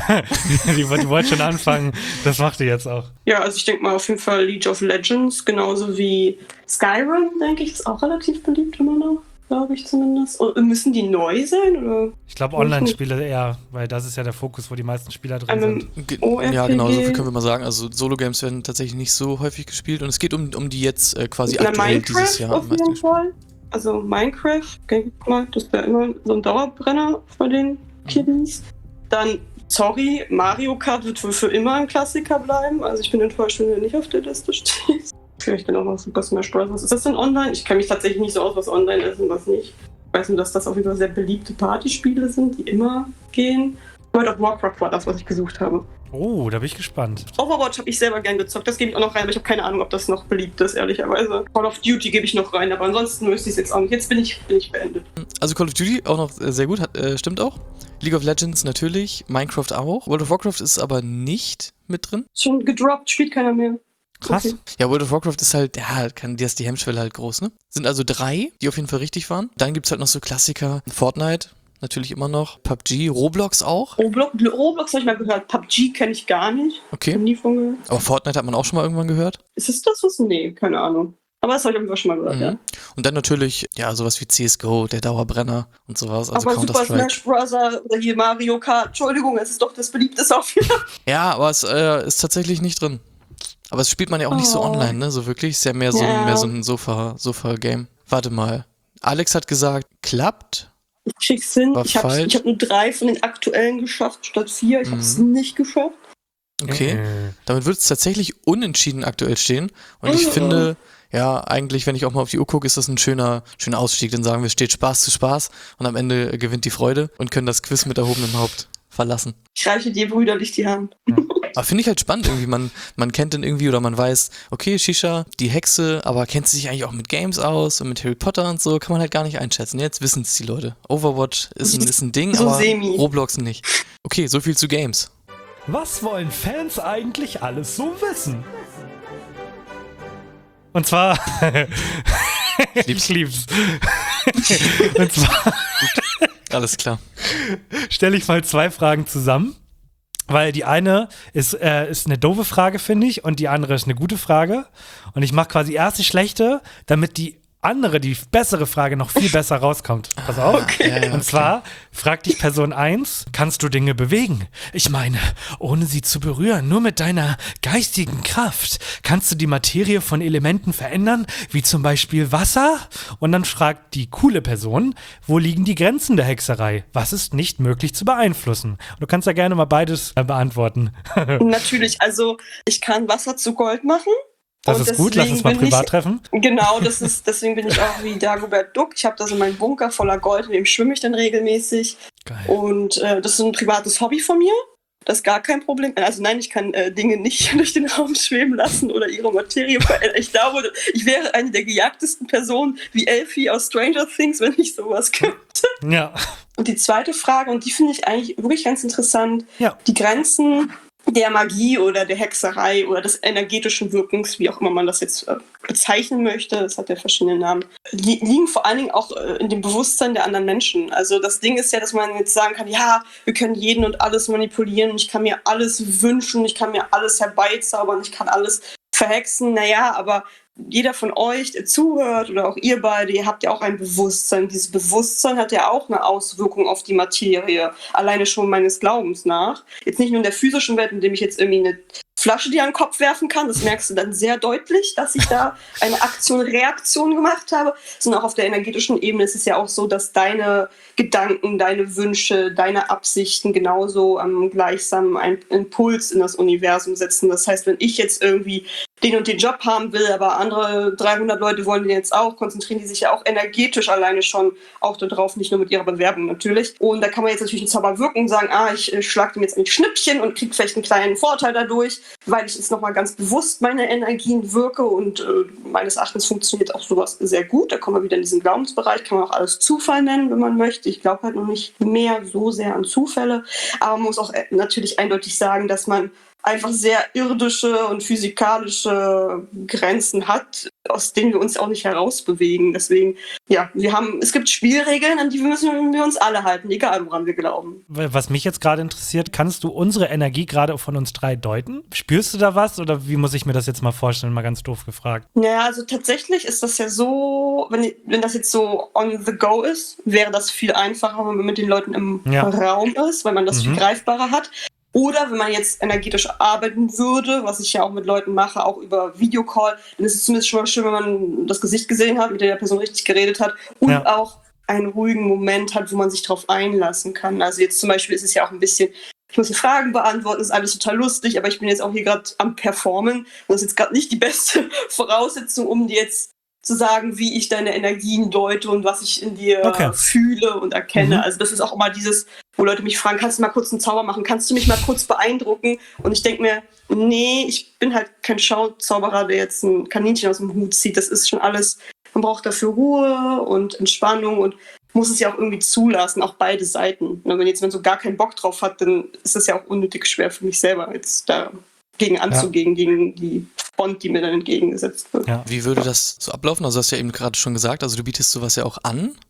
die, die wollte schon anfangen. Das macht die jetzt auch. Ja, also ich denke mal auf jeden Fall League of Legends, genauso wie Skyrim, denke ich, ist auch relativ beliebt immer noch, glaube ich zumindest. Und müssen die neu sein, oder? Ich glaube Online-Spiele eher, weil das ist ja der Fokus, wo die meisten Spieler drin Ähm, sind. Ge- O R P G. Ja, genau, so viel können wir mal sagen. Also Solo-Games werden tatsächlich nicht so häufig gespielt und es geht um, um die jetzt äh, quasi Na, aktuell dieses Minecraft Jahr. auf am meisten jeden gespielt. Fall. Also Minecraft, denke ich mal, das wäre immer so ein Dauerbrenner von den Kiddies. Dann, sorry, Mario Kart wird wohl für immer ein Klassiker bleiben. Also ich bin enttäuscht, wenn er nicht auf der Liste steht. Vielleicht dann auch noch Super Smash Bros. Was ist das denn online? Ich kenne mich tatsächlich nicht so aus, was online ist und was nicht. Ich weiß nur, dass das auf jeden Fall sehr beliebte Partyspiele sind, die immer gehen. World of Warcraft war das, was ich gesucht habe. Oh, da bin ich gespannt. Overwatch habe ich selber gern gezockt, das gebe ich auch noch rein, aber ich habe keine Ahnung, ob das noch beliebt ist, ehrlicherweise. Call of Duty gebe ich noch rein, aber ansonsten müsste ich es jetzt auch nicht. Jetzt bin ich, bin ich beendet. Also Call of Duty auch noch äh, sehr gut, hat, äh, stimmt auch. League of Legends natürlich, Minecraft auch. World of Warcraft ist aber nicht mit drin. Ist schon gedroppt, spielt keiner mehr. Krass. Okay. Ja, World of Warcraft ist halt, ja, kann, die ist die Hemmschwelle halt groß, ne? Sind also drei, die auf jeden Fall richtig waren. Dann gibt's halt noch so Klassiker. Fortnite, natürlich immer noch. P U B G, Roblox auch. Roblox, Roblox habe ich mal gehört, P U B G kenne ich gar nicht. Hab Okay. nie von gehört. Aber Fortnite hat man auch schon mal irgendwann gehört. Ist es das was? Nee, keine Ahnung. Aber das habe ich auf jeden Fall schon mal gehört, Mhm. ja. Und dann natürlich, ja, sowas wie C S G O, der Dauerbrenner und sowas, also aber Super Counter-Strike. Smash Bros. Oder hier Mario Kart, Entschuldigung, es ist doch das beliebteste auf jeden Fall. Ja, aber es äh, ist tatsächlich nicht drin. Aber es spielt man ja auch nicht so Oh. online, ne? So wirklich. Ist ja mehr so, Ja. mehr so ein Sofa, Sofa-Game. Warte mal. Alex hat gesagt, klappt. Ich krieg's hin. War Ich habe falsch. hab nur drei von den aktuellen geschafft, statt vier. Ich Mhm. hab's nicht geschafft. Okay. Äh. Damit wird es tatsächlich unentschieden aktuell stehen. Und ich Mhm. finde, ja, eigentlich, wenn ich auch mal auf die Uhr gucke, ist das ein schöner, schöner Ausstieg. Dann sagen wir, es steht Spaß zu Spaß und am Ende äh, gewinnt die Freude und können das Quiz mit erhobenem Haupt verlassen. Ich reiche dir brüderlich die Hand. Aber finde ich halt spannend irgendwie. Man, man kennt dann irgendwie oder man weiß, okay, Shisha, die Hexe, aber kennt sie sich eigentlich auch mit Games aus und mit Harry Potter und so, kann man halt gar nicht einschätzen. Jetzt wissen es die Leute. Overwatch ist ein, ist ein Ding, So aber semi. Roblox nicht. Okay, so viel zu Games. Was wollen Fans eigentlich alles so wissen? Und zwar. ich lieb's. Und zwar Alles klar. stelle ich mal zwei Fragen zusammen. Weil die eine ist, äh, ist eine doofe Frage, finde ich, und die andere ist eine gute Frage. Und ich mache quasi erst die schlechte, damit die andere, die bessere Frage noch viel besser rauskommt. Pass auf. Ja, ja, Und okay. zwar fragt dich Person eins, kannst du Dinge bewegen? Ich meine, ohne sie zu berühren, nur mit deiner geistigen Kraft. Kannst du die Materie von Elementen verändern, wie zum Beispiel Wasser? Und dann fragt die coole Person, wo liegen die Grenzen der Hexerei? Was ist nicht möglich zu beeinflussen? Und du kannst ja gerne mal beides äh, beantworten. Natürlich, also ich kann Wasser zu Gold machen. Das Und ist gut, lass deswegen uns mal bin ich- privat treffen. Genau, das ist, deswegen bin ich auch wie Dagobert Duck. Ich habe da so meinen Bunker voller Gold, in dem schwimme ich dann regelmäßig. Geil. Und äh, das ist ein privates Hobby von mir. Das ist gar kein Problem. Also nein, ich kann äh, Dinge nicht durch den Raum schweben lassen oder ihre Materie verändern. Ich glaube, ich wäre eine der gejagtesten Personen wie Elfie aus Stranger Things, wenn ich sowas könnte. Ja. Und die zweite Frage, und die finde ich eigentlich wirklich ganz interessant, Ja. die Grenzen der Magie oder der Hexerei oder des energetischen Wirkens, wie auch immer man das jetzt äh, bezeichnen möchte, das hat ja verschiedene Namen, li liegen vor allen Dingen auch äh, in dem Bewusstsein der anderen Menschen. Also das Ding ist ja, dass man jetzt sagen kann, ja, wir können jeden und alles manipulieren, ich kann mir alles wünschen, ich kann mir alles herbeizaubern, ich kann alles verhexen, naja, aber jeder von euch, der zuhört, oder auch ihr beide, ihr habt ja auch ein Bewusstsein. Dieses Bewusstsein hat ja auch eine Auswirkung auf die Materie, alleine schon meines Glaubens nach. Jetzt nicht nur in der physischen Welt, indem ich jetzt irgendwie eine Flasche dir an den Kopf werfen kann, das merkst du dann sehr deutlich, dass ich da eine Aktion-Reaktion gemacht habe, sondern auch auf der energetischen Ebene ist es ja auch so, dass deine Gedanken, deine Wünsche, deine Absichten genauso ähm, gleichsam einen Impuls in das Universum setzen. Das heißt, wenn ich jetzt irgendwie den und den Job haben will, aber andere dreihundert Leute wollen den jetzt auch, konzentrieren die sich ja auch energetisch alleine schon auch darauf, nicht nur mit ihrer Bewerbung natürlich. Und da kann man jetzt natürlich einen Zauber wirken und sagen, ah, ich äh, schlag dem jetzt ein Schnippchen und krieg vielleicht einen kleinen Vorteil dadurch, weil ich jetzt nochmal ganz bewusst meine Energien wirke und äh, meines Erachtens funktioniert auch sowas sehr gut. Da kommen wir wieder in diesen Glaubensbereich, kann man auch alles Zufall nennen, wenn man möchte. Ich glaube halt noch nicht mehr so sehr an Zufälle, aber man muss auch äh, natürlich eindeutig sagen, dass man einfach sehr irdische und physikalische Grenzen hat, aus denen wir uns auch nicht herausbewegen. Deswegen, ja, wir haben, es gibt Spielregeln, an die müssen wir uns alle halten, egal woran wir glauben. Was mich jetzt gerade interessiert, kannst du unsere Energie gerade von uns drei deuten? Spürst du da was oder wie muss ich mir das jetzt mal vorstellen? Mal ganz doof gefragt. Naja, also tatsächlich ist das ja so, wenn, wenn das jetzt so on the go ist, wäre das viel einfacher, wenn man mit den Leuten im Ja. Raum ist, weil man das Mhm. viel greifbarer hat. Oder wenn man jetzt energetisch arbeiten würde, was ich ja auch mit Leuten mache, auch über Videocall, dann ist es zumindest schon mal schön, wenn man das Gesicht gesehen hat, mit der Person richtig geredet hat und Ja. auch einen ruhigen Moment hat, wo man sich drauf einlassen kann. Also jetzt zum Beispiel ist es ja auch ein bisschen, ich muss die Fragen beantworten, ist alles total lustig, aber ich bin jetzt auch hier gerade am Performen und das ist jetzt gerade nicht die beste Voraussetzung, um dir jetzt zu sagen, wie ich deine Energien deute und was ich in dir Okay. fühle und erkenne. Mhm. Also das ist auch immer dieses, wo Leute mich fragen, kannst du mal kurz einen Zauber machen? Kannst du mich mal kurz beeindrucken? Und ich denke mir, nee, ich bin halt kein Schauzauberer, der jetzt ein Kaninchen aus dem Hut zieht. Das ist schon alles, man braucht dafür Ruhe und Entspannung und muss es ja auch irgendwie zulassen, auch beide Seiten. Und wenn jetzt man so gar keinen Bock drauf hat, dann ist es ja auch unnötig schwer für mich selber, jetzt dagegen anzugehen, gegen die Front, die mir dann entgegengesetzt wird. Ja. Wie würde das so ablaufen? Also, du hast ja eben gerade schon gesagt, also du bietest sowas ja auch an.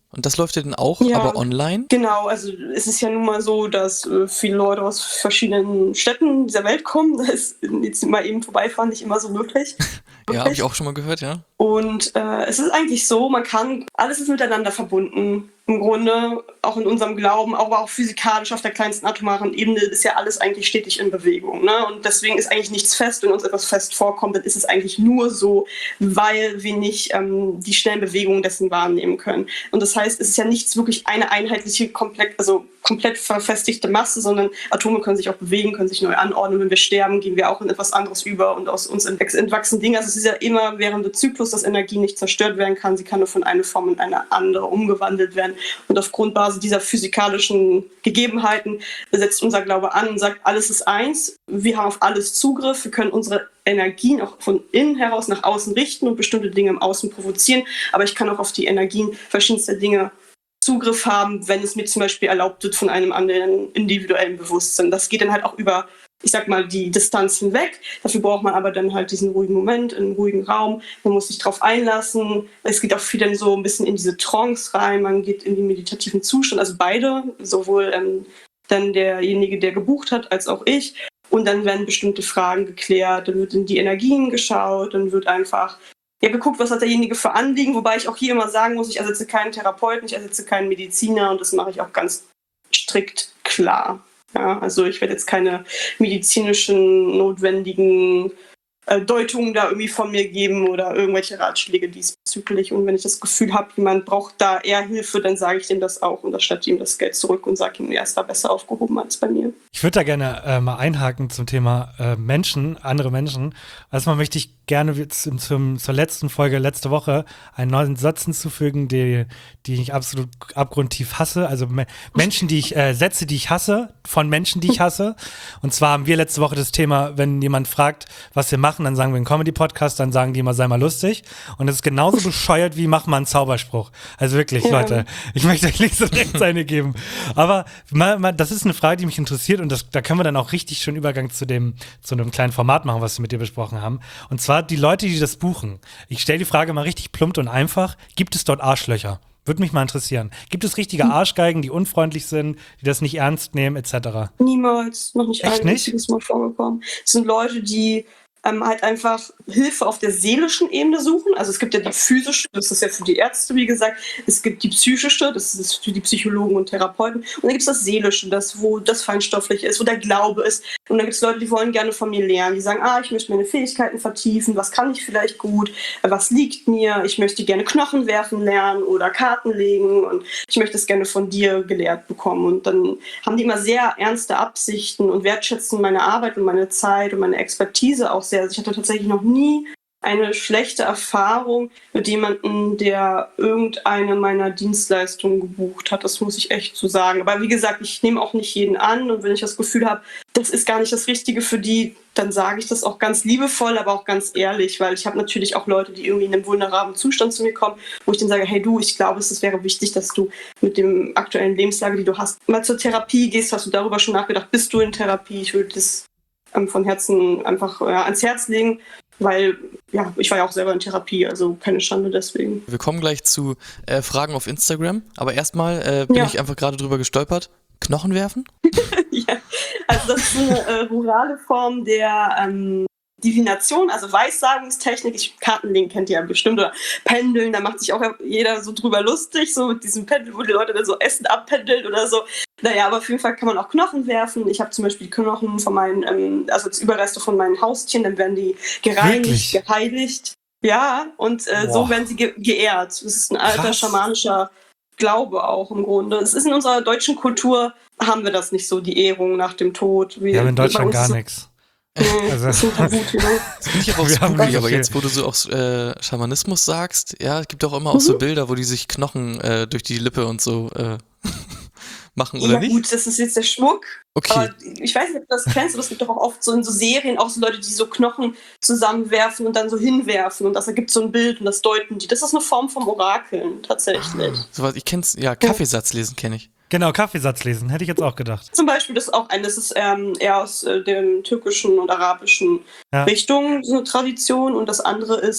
Und das läuft ja dann auch, Ja. aber online? Genau, also es ist ja nun mal so, dass äh, viele Leute aus verschiedenen Städten dieser Welt kommen. Da ist jetzt mal eben vorbeifahren nicht immer so möglich. Ja, habe ich auch schon mal gehört, ja. Und äh, es ist eigentlich so, man kann, alles ist miteinander verbunden. Im Grunde, auch in unserem Glauben, aber auch physikalisch auf der kleinsten atomaren Ebene ist ja alles eigentlich stetig in Bewegung. Ne? Und deswegen ist eigentlich nichts fest. Wenn uns etwas fest vorkommt, dann ist es eigentlich nur so, weil wir nicht ähm, die schnellen Bewegungen dessen wahrnehmen können. Und das heißt, es ist ja nichts wirklich eine einheitliche, komplett, also komplett verfestigte Masse, sondern Atome können sich auch bewegen, können sich neu anordnen. Wenn wir sterben, gehen wir auch in etwas anderes über und aus uns entwachsen Dinge. Also es ist ja immer währende Zyklus, dass Energie nicht zerstört werden kann. Sie kann nur von einer Form in eine andere umgewandelt werden. Und auf Grundbasis dieser physikalischen Gegebenheiten setzt unser Glaube an und sagt, alles ist eins, wir haben auf alles Zugriff, wir können unsere Energien auch von innen heraus nach außen richten und bestimmte Dinge im Außen provozieren, aber ich kann auch auf die Energien verschiedenster Dinge Zugriff haben, wenn es mir zum Beispiel erlaubt wird von einem anderen individuellen Bewusstsein. Das geht dann halt auch über, ich sag mal, die Distanz hinweg. Dafür braucht man aber dann halt diesen ruhigen Moment, einen ruhigen Raum. Man muss sich darauf einlassen. Es geht auch viel dann so ein bisschen in diese Trance rein. Man geht in den meditativen Zustand. Also beide, sowohl ähm, dann derjenige, der gebucht hat, als auch ich. Und dann werden bestimmte Fragen geklärt. Dann wird in die Energien geschaut. Dann wird einfach ja geguckt, was hat derjenige für Anliegen. Wobei ich auch hier immer sagen muss, ich ersetze keinen Therapeuten, ich ersetze keinen Mediziner. Und das mache ich auch ganz strikt klar. Ja, also ich werde jetzt keine medizinischen notwendigen äh, Deutungen da irgendwie von mir geben oder irgendwelche Ratschläge diesbezüglich. Und wenn ich das Gefühl habe, jemand braucht da eher Hilfe, dann sage ich dem das auch und erstatte ihm das Geld zurück und sage ihm, er ist da besser aufgehoben als bei mir. Ich würde da gerne äh, mal einhaken zum Thema äh, Menschen, andere Menschen. Erstmal möchte ich gerne zum, zum, zur letzten Folge, letzte Woche, einen neuen Satz hinzufügen, die, die ich absolut abgrundtief hasse. Also me- Menschen, die ich, äh, Sätze, die ich hasse, von Menschen, die ich hasse. Und zwar haben wir letzte Woche das Thema, wenn jemand fragt, was wir machen, dann sagen wir einen Comedy-Podcast, dann sagen die immer, sei mal lustig. Und das ist genauso bescheuert wie, mach mal einen Zauberspruch. Also wirklich, ja. Leute, ich möchte euch links und rechts eine geben. Aber mal, mal, das ist eine Frage, die mich interessiert und das, da können wir dann auch richtig schön Übergang zu dem, zu einem kleinen Format machen, was wir mit dir besprochen haben. Und zwar die Leute, die das buchen. Ich stelle die Frage mal richtig plump und einfach. Gibt es dort Arschlöcher? Würde mich mal interessieren. Gibt es richtige Arschgeigen, die unfreundlich sind, die das nicht ernst nehmen, et cetera? Niemals, noch nicht Echt ein einziges Mal vorgekommen. Es sind Leute, die ähm, halt einfach Hilfe auf der seelischen Ebene suchen. Also es gibt ja die physische, das ist ja für die Ärzte, wie gesagt. Es gibt die psychische, das ist für die Psychologen und Therapeuten. Und dann gibt es das seelische, das, wo das Feinstoffliche ist, wo der Glaube ist. Und dann gibt es Leute, die wollen gerne von mir lernen. Die sagen, ah, ich möchte meine Fähigkeiten vertiefen, was kann ich vielleicht gut, was liegt mir, ich möchte gerne Knochen werfen lernen oder Karten legen und ich möchte es gerne von dir gelehrt bekommen. Und dann haben die immer sehr ernste Absichten und wertschätzen meine Arbeit und meine Zeit und meine Expertise auch sehr. Also ich hatte tatsächlich noch nie eine schlechte Erfahrung mit jemandem, der irgendeine meiner Dienstleistungen gebucht hat. Das muss ich echt so sagen. Aber wie gesagt, ich nehme auch nicht jeden an. Und wenn ich das Gefühl habe, das ist gar nicht das Richtige für die, dann sage ich das auch ganz liebevoll, aber auch ganz ehrlich. Weil ich habe natürlich auch Leute, die irgendwie in einem vulnerablen Zustand zu mir kommen, wo ich dann sage, hey du, ich glaube, es wäre wichtig, dass du mit dem aktuellen Lebenslage, die du hast, mal zur Therapie gehst. Hast du darüber schon nachgedacht? Bist du in Therapie? Ich würde das ähm, von Herzen einfach ja, ans Herz legen. Weil, ja, ich war ja auch selber in Therapie, also keine Schande deswegen. Wir kommen gleich zu äh, Fragen auf Instagram, aber erstmal äh, bin ja. ich einfach gerade drüber gestolpert. Knochen werfen? Ja, also das ist eine äh, rurale Form der ähm, Divination, also Weissagungstechnik. Ich, Kartenlegen kennt ihr ja bestimmt, oder Pendeln, da macht sich auch jeder so drüber lustig, so mit diesem Pendel, wo die Leute dann so Essen abpendeln oder so. Naja, aber auf jeden Fall kann man auch Knochen werfen. Ich habe zum Beispiel die Knochen von meinen, ähm, also das Überreste von meinen Haustieren, dann werden die gereinigt, Wirklich? geheiligt. Ja, und äh, so werden sie ge- geehrt. Das ist ein alter Krass. schamanischer Glaube auch im Grunde. Es ist in unserer deutschen Kultur, haben wir das nicht so, die Ehrung nach dem Tod. Wir haben in Deutschland gar nichts. Nee, Also- das ist ein Tabuthema. Das finde ich aber auch Wir haben spooky, so aber viel. jetzt, wo du so auch äh, Schamanismus sagst, ja, es gibt auch immer auch so Bilder, wo die sich Knochen äh, durch die Lippe und so äh, machen, oder Ja nicht? gut, das ist jetzt der Schmuck. Okay. Aber ich weiß nicht, ob du das kennst, aber es gibt doch auch oft so in so Serien auch so Leute, die so Knochen zusammenwerfen und dann so hinwerfen und das ergibt so ein Bild und das deuten die. Das ist eine Form vom Orakeln, tatsächlich. Sowas, ich kenn's, ja, Kaffeesatz lesen kenne ich. Genau, Kaffeesatz lesen, hätte ich jetzt auch gedacht. Zum Beispiel, das ist auch ein, das ist ähm, eher aus äh, dem türkischen und arabischen Ja. Richtung, so eine Tradition. Und das andere ist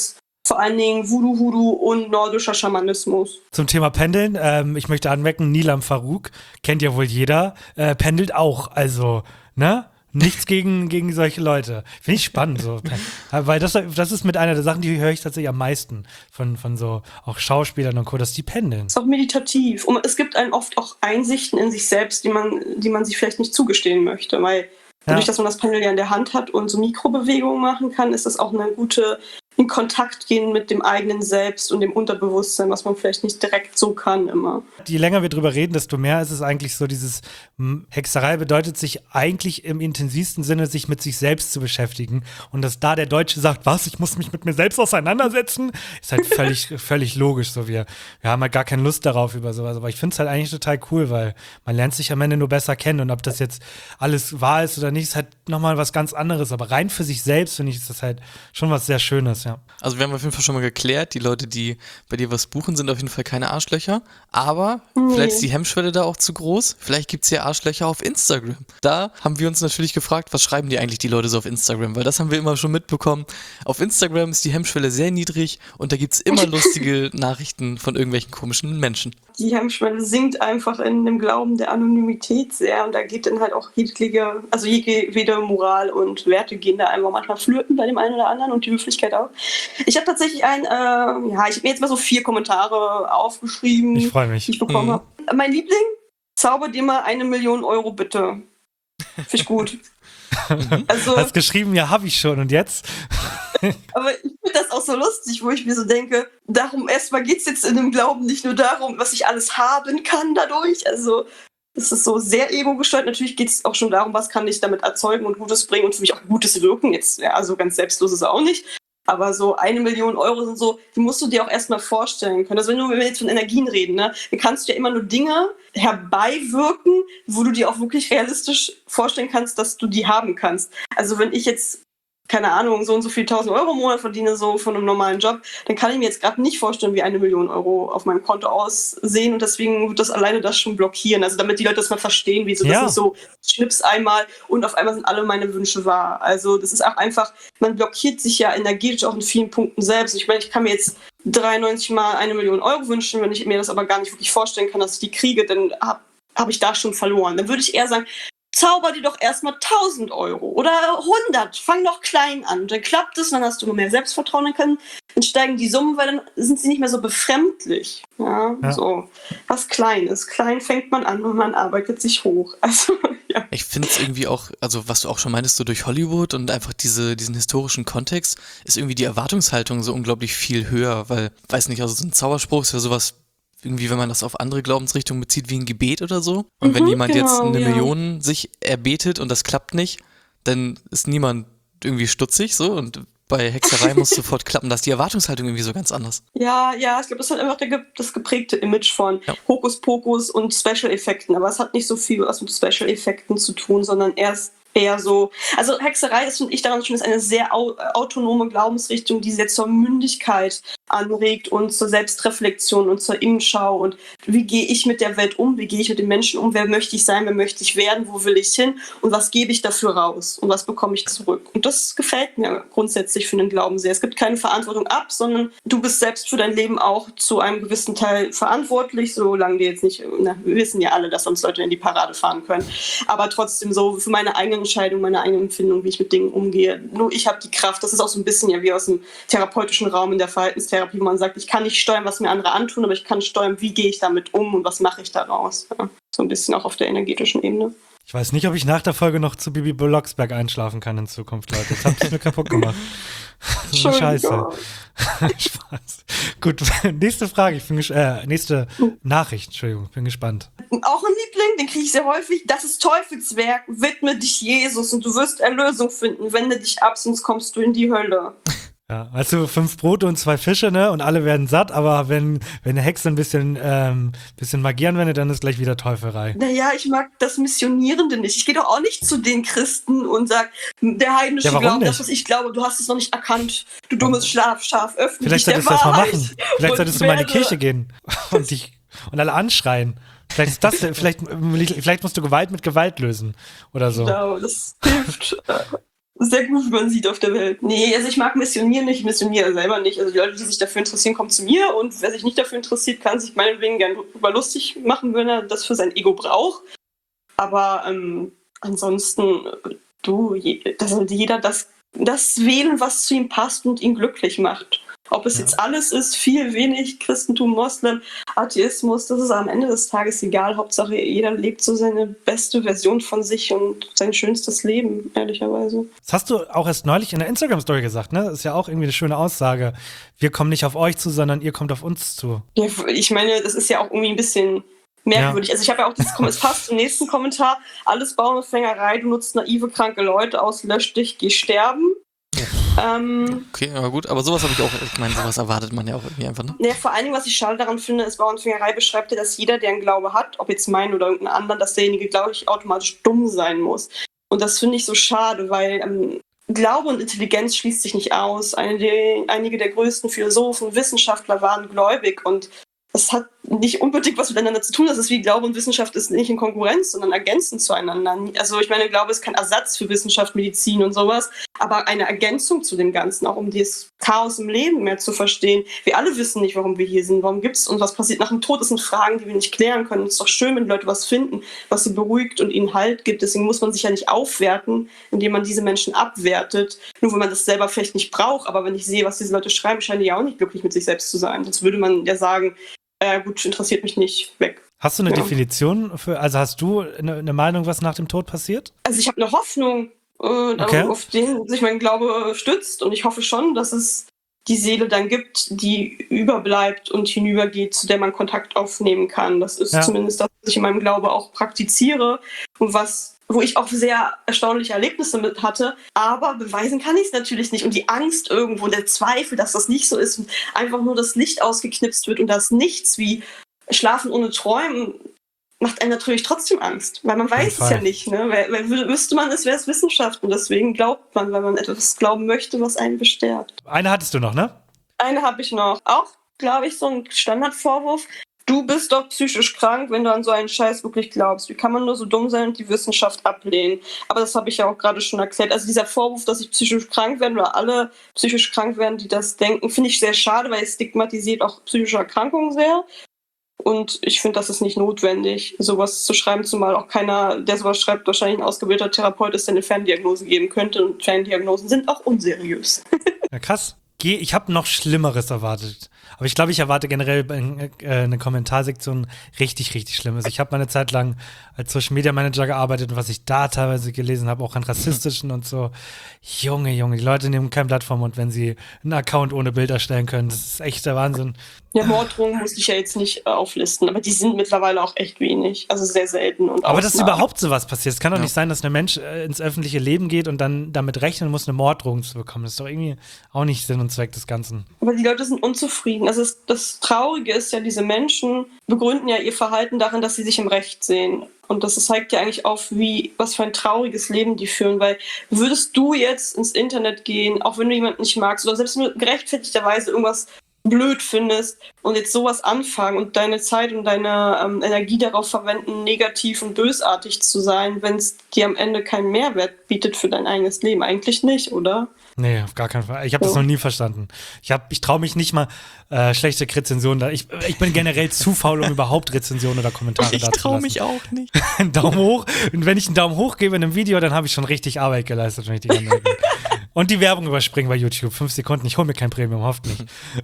vor allen Dingen Voodoo, Hoodoo und nordischer Schamanismus. Zum Thema Pendeln, ähm, ich möchte anmerken, Nilam Farouk, kennt ja wohl jeder, äh, pendelt auch, also, ne? Nichts gegen, gegen solche Leute. Finde ich spannend, so. Weil das, das ist mit einer der Sachen, die höre ich tatsächlich am meisten von, von so auch Schauspielern und Co., dass die pendeln. Ist auch meditativ. Und es gibt einem oft auch Einsichten in sich selbst, die man, die man sich vielleicht nicht zugestehen möchte, weil dadurch, Ja. dass man das Pendel ja in der Hand hat und so Mikrobewegungen machen kann, ist das auch eine gute in Kontakt gehen mit dem eigenen Selbst und dem Unterbewusstsein, was man vielleicht nicht direkt so kann immer. Je länger wir drüber reden, desto mehr ist es eigentlich so dieses m, Hexerei bedeutet sich eigentlich im intensivsten Sinne, sich mit sich selbst zu beschäftigen. Und dass da der Deutsche sagt, was, ich muss mich mit mir selbst auseinandersetzen, ist halt völlig, völlig logisch. So wir, wir haben halt gar keine Lust darauf über sowas. Aber ich finde es halt eigentlich total cool, weil man lernt sich am Ende nur besser kennen. Und ob das jetzt alles wahr ist oder nicht, ist halt nochmal was ganz anderes. Aber rein für sich selbst, finde ich, ist das halt schon was sehr Schönes, ja. Also wir haben auf jeden Fall schon mal geklärt, die Leute, die bei dir was buchen, sind auf jeden Fall keine Arschlöcher. Aber Nee. vielleicht ist die Hemmschwelle da auch zu groß. Vielleicht gibt es ja Arschlöcher auf Instagram. Da haben wir uns natürlich gefragt, was schreiben die eigentlich die Leute so auf Instagram? Weil das haben wir immer schon mitbekommen. Auf Instagram ist die Hemmschwelle sehr niedrig und da gibt es immer lustige Nachrichten von irgendwelchen komischen Menschen. Die Hemmschwelle sinkt einfach in dem Glauben der Anonymität sehr und da geht dann halt auch jegliche, also jede Moral und Werte gehen da einfach manchmal flirten bei dem einen oder anderen und die Höflichkeit auch. Ich habe tatsächlich ein, äh, ja, ich habe mir jetzt mal so vier Kommentare aufgeschrieben, Ich freue mich. die ich bekommen Mhm. habe. Mein Liebling, zauber dir mal eine Million Euro bitte. Finde ich gut. Also, Hast geschrieben, ja, habe ich schon. Und jetzt? aber ich finde das auch so lustig, wo ich mir so denke, darum erstmal geht es jetzt in dem Glauben nicht nur darum, was ich alles haben kann dadurch. Also es ist so sehr ego-gesteuert. Natürlich geht es auch schon darum, was kann ich damit erzeugen und Gutes bringen und für mich auch Gutes wirken. Jetzt, ja, also ganz selbstlos ist es auch nicht. Aber so eine Million Euro sind so, die musst du dir auch erstmal vorstellen können. Also wenn, du, wenn wir jetzt von Energien reden, ne, dann kannst du ja immer nur Dinge herbeiwirken, wo du dir auch wirklich realistisch vorstellen kannst, dass du die haben kannst. Also wenn ich jetzt, keine Ahnung, so und so viel tausend Euro im Monat verdiene, so von einem normalen Job, dann kann ich mir jetzt gerade nicht vorstellen, wie eine Million Euro auf meinem Konto aussehen und deswegen wird das alleine das schon blockieren. Also damit die Leute das mal verstehen, wie so, Ja. das ist so, schnips einmal und auf einmal sind alle meine Wünsche wahr. Also das ist auch einfach, man blockiert sich ja energetisch auch in vielen Punkten selbst. Ich meine, ich kann mir jetzt dreiundneunzig mal eine Million Euro wünschen, wenn ich mir das aber gar nicht wirklich vorstellen kann, dass ich die kriege, dann habe hab ich da schon verloren. Dann würde ich eher sagen, zauber dir doch erstmal tausend Euro oder hundert. Fang doch klein an. Dann klappt es, dann hast du mehr Selbstvertrauen, dann, können, dann steigen die Summen, weil dann sind sie nicht mehr so befremdlich. Ja, Ja. so. Was klein ist. Klein fängt man an und man arbeitet sich hoch. Also, ja. Ich finde es irgendwie auch, also was du auch schon meintest, so durch Hollywood und einfach diese, diesen historischen Kontext, ist irgendwie die Erwartungshaltung so unglaublich viel höher, weil, weiß nicht, also so ein Zauberspruch ist ja sowas, irgendwie, wenn man das auf andere Glaubensrichtungen bezieht, wie ein Gebet oder so. Und wenn Mhm, jemand genau, jetzt eine ja. Million sich erbetet und das klappt nicht, dann ist niemand irgendwie stutzig so und bei Hexerei muss sofort klappen. Da ist die Erwartungshaltung irgendwie so ganz anders. Ja, ja, ich glaube, das ist halt einfach der, ge- das geprägte Image von Ja. Hokuspokus und Special-Effekten. Aber es hat nicht so viel was mit Special-Effekten zu tun, sondern erst eher so. Also Hexerei ist, finde ich, daran schon ist eine sehr au autonome Glaubensrichtung, die sehr zur Mündigkeit anregt und zur Selbstreflexion und zur Innenschau und wie gehe ich mit der Welt um, wie gehe ich mit den Menschen um, wer möchte ich sein, wer möchte ich werden, wo will ich hin und was gebe ich dafür raus und was bekomme ich zurück. Und das gefällt mir grundsätzlich für den Glauben sehr. Es gibt keine Verantwortung ab, sondern du bist selbst für dein Leben auch zu einem gewissen Teil verantwortlich, solange wir jetzt nicht, na, wir wissen ja alle, dass uns Leute in die Parade fahren können, aber trotzdem so für meine eigenen Entscheidungen, meine eigene Empfindung, wie ich mit Dingen umgehe. Nur ich habe die Kraft, das ist auch so ein bisschen ja wie aus dem therapeutischen Raum in der Verhaltenstherapie, wo man sagt, ich kann nicht steuern, was mir andere antun, aber ich kann steuern, wie gehe ich damit um und was mache ich daraus. Ja, so ein bisschen auch auf der energetischen Ebene. Ich weiß nicht, ob ich nach der Folge noch zu Bibi Blocksberg einschlafen kann in Zukunft, Leute. Jetzt habt ihr es mir kaputt gemacht. Das ist eine Scheiße. Spaß. Gut, nächste Frage. Ich bin ges- äh, nächste Nachricht, Entschuldigung, ich bin gespannt. Auch ein Liebling, den kriege ich sehr häufig. Das ist Teufelswerk. Widme dich Jesus und du wirst Erlösung finden. Wende dich ab, sonst kommst du in die Hölle. Ja, weißt du, fünf Brote und zwei Fische, ne? Und alle werden satt, aber wenn, wenn eine Hexe ein bisschen, ähm, bisschen Magie anwendet, dann ist gleich wieder Teufelei. Naja, ich mag das Missionierende nicht. Ich gehe doch auch nicht zu den Christen und sag, der heidnische Ja, warum Glauben, das, nicht? was ich glaube, du hast es noch nicht erkannt. Du dummes Schlafschaf, öffne Vielleicht dich der solltest du das mal Wahrheit. machen. Vielleicht und solltest du mal in die werde- Kirche gehen und dich und alle anschreien. Vielleicht ist das, vielleicht, vielleicht musst du Gewalt mit Gewalt lösen oder so. Genau, das hilft. sehr gut, wie man sieht auf der Welt. Nee, also ich mag Missionieren nicht, ich missioniere selber nicht. Also die Leute, die sich dafür interessieren, kommen zu mir und wer sich nicht dafür interessiert, kann sich meinetwegen gerne darüber lustig machen, wenn er das für sein Ego braucht. Aber ähm, ansonsten, du, je, da sollte jeder das, das wählen, was zu ihm passt und ihn glücklich macht. Ob es ja. jetzt alles ist, viel, wenig, Christentum, Moslem, Atheismus, das ist am Ende des Tages egal. Hauptsache, jeder lebt so seine beste Version von sich und sein schönstes Leben, ehrlicherweise. Das hast du auch erst neulich in der Instagram-Story gesagt, ne? Das ist ja auch irgendwie eine schöne Aussage. Wir kommen nicht auf euch zu, sondern ihr kommt auf uns zu. Ja, ich meine, das ist ja auch irgendwie ein bisschen merkwürdig. Ja. Also ich habe ja auch dieses, es passt zum nächsten Kommentar, alles Bauernfängerei, du nutzt naive, kranke Leute aus, lösch dich, geh sterben. Ähm, okay, aber gut, aber sowas habe ich auch, ich meine, sowas erwartet man ja auch irgendwie einfach, ne? Ja, vor allen Dingen, was ich schade daran finde, ist, Bauernfängerei beschreibt ja, dass jeder, der einen Glaube hat, ob jetzt meinen oder irgendeinen anderen, dass derjenige, glaube ich, automatisch dumm sein muss. Und das finde ich so schade, weil ähm, Glaube und Intelligenz schließt sich nicht aus. Eine der, einige der größten Philosophen, Wissenschaftler waren gläubig und das hat nicht unbedingt was miteinander zu tun. Das ist wie Glaube und Wissenschaft ist nicht in Konkurrenz, sondern ergänzend zueinander. Also ich meine, Glaube ist kein Ersatz für Wissenschaft, Medizin und sowas, aber eine Ergänzung zu dem Ganzen, auch um das Chaos im Leben mehr zu verstehen. Wir alle wissen nicht, warum wir hier sind, warum gibt's und was passiert nach dem Tod. Das sind Fragen, die wir nicht klären können. Es ist doch schön, wenn die Leute was finden, was sie beruhigt und ihnen Halt gibt. Deswegen muss man sich ja nicht aufwerten, indem man diese Menschen abwertet, nur wenn man das selber vielleicht nicht braucht. Aber wenn ich sehe, was diese Leute schreiben, scheinen die ja auch nicht glücklich mit sich selbst zu sein. Sonst würde man ja sagen, äh, gut, interessiert mich nicht, weg. Hast du eine ja. Definition für, also hast du eine, eine Meinung, was nach dem Tod passiert? Also ich habe eine Hoffnung, äh, okay. auf den sich mein Glaube stützt und ich hoffe schon, dass es die Seele dann gibt, die überbleibt und hinübergeht, zu der man Kontakt aufnehmen kann. Das ist ja. zumindest das, was ich in meinem Glaube auch praktiziere und was wo ich auch sehr erstaunliche Erlebnisse mit hatte, aber beweisen kann ich es natürlich nicht. Und die Angst irgendwo, der Zweifel, dass das nicht so ist und einfach nur das Licht ausgeknipst wird und das Nichts wie Schlafen ohne Träumen macht einen natürlich trotzdem Angst, weil man weiß es ja nicht. Ne? Weil, weil wüsste man es, wäre es Wissenschaft und deswegen glaubt man, weil man etwas glauben möchte, was einen bestärkt. Eine hattest du noch, ne? Eine habe ich noch. Auch, glaube ich, so ein Standardvorwurf. Du bist doch psychisch krank, wenn du an so einen Scheiß wirklich glaubst. Wie kann man nur so dumm sein und die Wissenschaft ablehnen? Aber das habe ich ja auch gerade schon erklärt. Also dieser Vorwurf, dass ich psychisch krank werde oder alle psychisch krank werden, die das denken, finde ich sehr schade, weil es stigmatisiert auch psychische Erkrankungen sehr. Und ich finde, das ist nicht notwendig, sowas zu schreiben, zumal auch keiner, der sowas schreibt, wahrscheinlich ein ausgebildeter Therapeut ist, der eine Ferndiagnose geben könnte. Und Ferndiagnosen sind auch unseriös. Ja, krass. Ich habe noch Schlimmeres erwartet. Aber ich glaube, ich erwarte generell äh, eine Kommentarsektion richtig, richtig Schlimmes. Ich habe mal eine Zeit lang als Social Media Manager gearbeitet und was ich da teilweise gelesen habe, auch an rassistischen und so. Junge, Junge, die Leute nehmen kein Blatt vom Mund, wenn sie einen Account ohne Bild erstellen können. Das ist echt der Wahnsinn. Ja, Morddrohungen muss ich ja jetzt nicht äh, auflisten, aber die sind mittlerweile auch echt wenig. Also sehr selten. Und aber dass überhaupt sowas passiert. Es kann doch ja. nicht sein, dass ein Mensch äh, ins öffentliche Leben geht und dann damit rechnen muss, eine Morddrohung zu bekommen. Das ist doch irgendwie auch nicht Sinn und Zweck des Ganzen. Aber die Leute sind unzufrieden. Also das, das Traurige ist ja, diese Menschen begründen ja ihr Verhalten darin, dass sie sich im Recht sehen. Und das zeigt ja eigentlich auf, wie, was für ein trauriges Leben die führen. Weil würdest du jetzt ins Internet gehen, auch wenn du jemanden nicht magst, oder selbst wenn du gerechtfertigterweise irgendwas blöd findest und jetzt sowas anfangen und deine Zeit und deine ähm, Energie darauf verwenden, negativ und bösartig zu sein, wenn es dir am Ende keinen Mehrwert bietet für dein eigenes Leben. Eigentlich nicht, oder? Nee, auf gar keinen Fall. Ich habe das noch nie verstanden. Ich, hab, ich traue mich nicht mal, äh, schlechte Rezensionen da. Ich, ich bin generell zu faul, um überhaupt Rezensionen oder Kommentare ich da zu lassen. Ich traue mich auch nicht. Einen Daumen hoch. Und wenn ich einen Daumen hoch gebe in einem Video, dann habe ich schon richtig Arbeit geleistet, wenn ich die ganze Und die Werbung überspringen bei YouTube. Fünf Sekunden. Ich hole mir kein Premium, hofft nicht.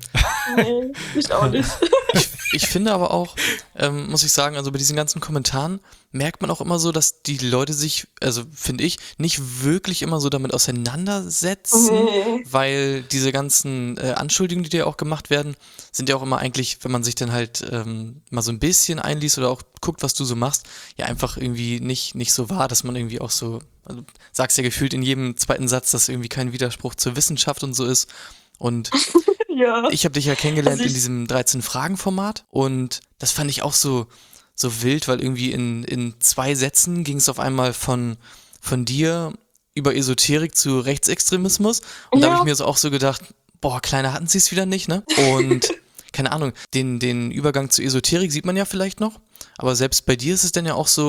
Nee, ich auch nicht. Ich, ich finde aber auch, ähm, muss ich sagen, also bei diesen ganzen Kommentaren merkt man auch immer so, dass die Leute sich, also finde ich, nicht wirklich immer so damit auseinandersetzen, mhm. weil diese ganzen äh, Anschuldigungen, die ja auch gemacht werden, sind ja auch immer eigentlich, wenn man sich dann halt ähm, mal so ein bisschen einliest oder auch guckt, was du so machst, ja einfach irgendwie nicht, nicht so wahr, dass man irgendwie auch so, also sagst ja gefühlt in jedem zweiten Satz, dass irgendwie kein Widerspruch zur Wissenschaft und so ist. Und ja. ich habe dich ja kennengelernt also in diesem dreizehn-Fragen-Format und das fand ich auch so, so wild, weil irgendwie in, in zwei Sätzen ging es auf einmal von, von dir über Esoterik zu Rechtsextremismus und ja. da habe ich mir so auch so gedacht, boah, kleiner hatten sie es wieder nicht, ne? Und keine Ahnung, den, den Übergang zu Esoterik sieht man ja vielleicht noch, aber selbst bei dir ist es dann ja auch so,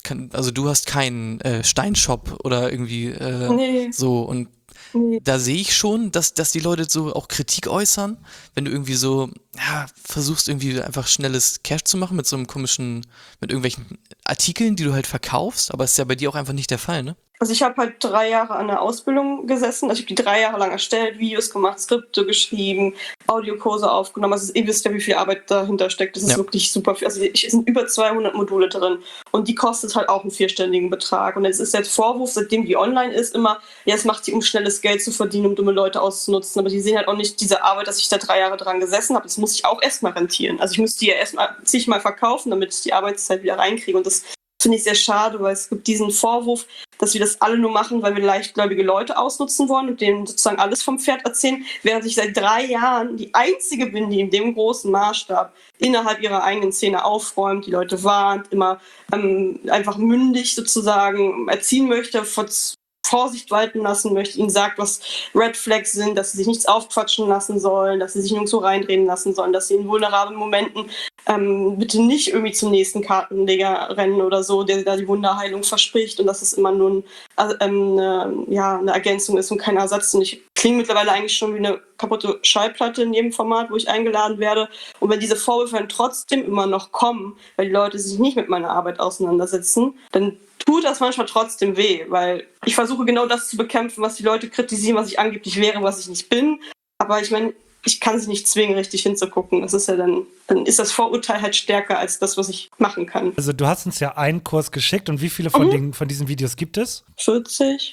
kann, also du hast keinen äh, Steinshop oder irgendwie äh, Nee. so und Nee. da sehe ich schon, dass, dass die Leute so auch Kritik äußern, wenn du irgendwie so, ja, versuchst irgendwie einfach schnelles Cash zu machen mit so einem komischen, mit irgendwelchen Artikeln, die du halt verkaufst, aber das ist ja bei dir auch einfach nicht der Fall, ne? Also ich habe halt drei Jahre an der Ausbildung gesessen. Also ich habe die drei Jahre lang erstellt, Videos gemacht, Skripte geschrieben, Audiokurse aufgenommen. Also ihr wisst ja, wie viel Arbeit dahinter steckt. Das ist Ja. wirklich super viel. Also es sind über zweihundert Module drin und die kostet halt auch einen vierstelligen Betrag. Und jetzt ist der Vorwurf, seitdem die online ist, immer, ja, es macht sie, um schnelles Geld zu verdienen, um dumme Leute auszunutzen. Aber die sehen halt auch nicht diese Arbeit, dass ich da drei Jahre dran gesessen habe. Das muss ich auch erstmal rentieren. Also ich müsste die ja erstmal zigmal verkaufen, damit ich die Arbeitszeit wieder reinkriege. Und das finde ich sehr schade, weil es gibt diesen Vorwurf, dass wir das alle nur machen, weil wir leichtgläubige Leute ausnutzen wollen und denen sozusagen alles vom Pferd erzählen, während ich seit drei Jahren die Einzige bin, die in dem großen Maßstab innerhalb ihrer eigenen Szene aufräumt, die Leute warnt, immer ähm, einfach mündig sozusagen erziehen möchte, vor Vorsicht walten lassen möchte, ihnen sagt, was Red Flags sind, dass sie sich nichts aufquatschen lassen sollen, dass sie sich nirgendwo reindrehen lassen sollen, dass sie in vulnerablen Momenten ähm, bitte nicht irgendwie zum nächsten Kartenleger rennen oder so, der da die Wunderheilung verspricht und dass es immer nur ein, äh, eine, ja, eine Ergänzung ist und kein Ersatz. Und ich klinge mittlerweile eigentlich schon wie eine kaputte Schallplatte in jedem Format, wo ich eingeladen werde. Und wenn diese Vorwürfe dann trotzdem immer noch kommen, weil die Leute sich nicht mit meiner Arbeit auseinandersetzen, dann tut das manchmal trotzdem weh, weil ich versuche genau das zu bekämpfen, was die Leute kritisieren, was ich angeblich wäre, was ich nicht bin. Aber ich meine, ich kann sie nicht zwingen, richtig hinzugucken. Das ist ja dann, dann ist das Vorurteil halt stärker als das, was ich machen kann. Also du hast uns ja einen Kurs geschickt und wie viele von, Mhm. den, von diesen Videos gibt es? vierzig.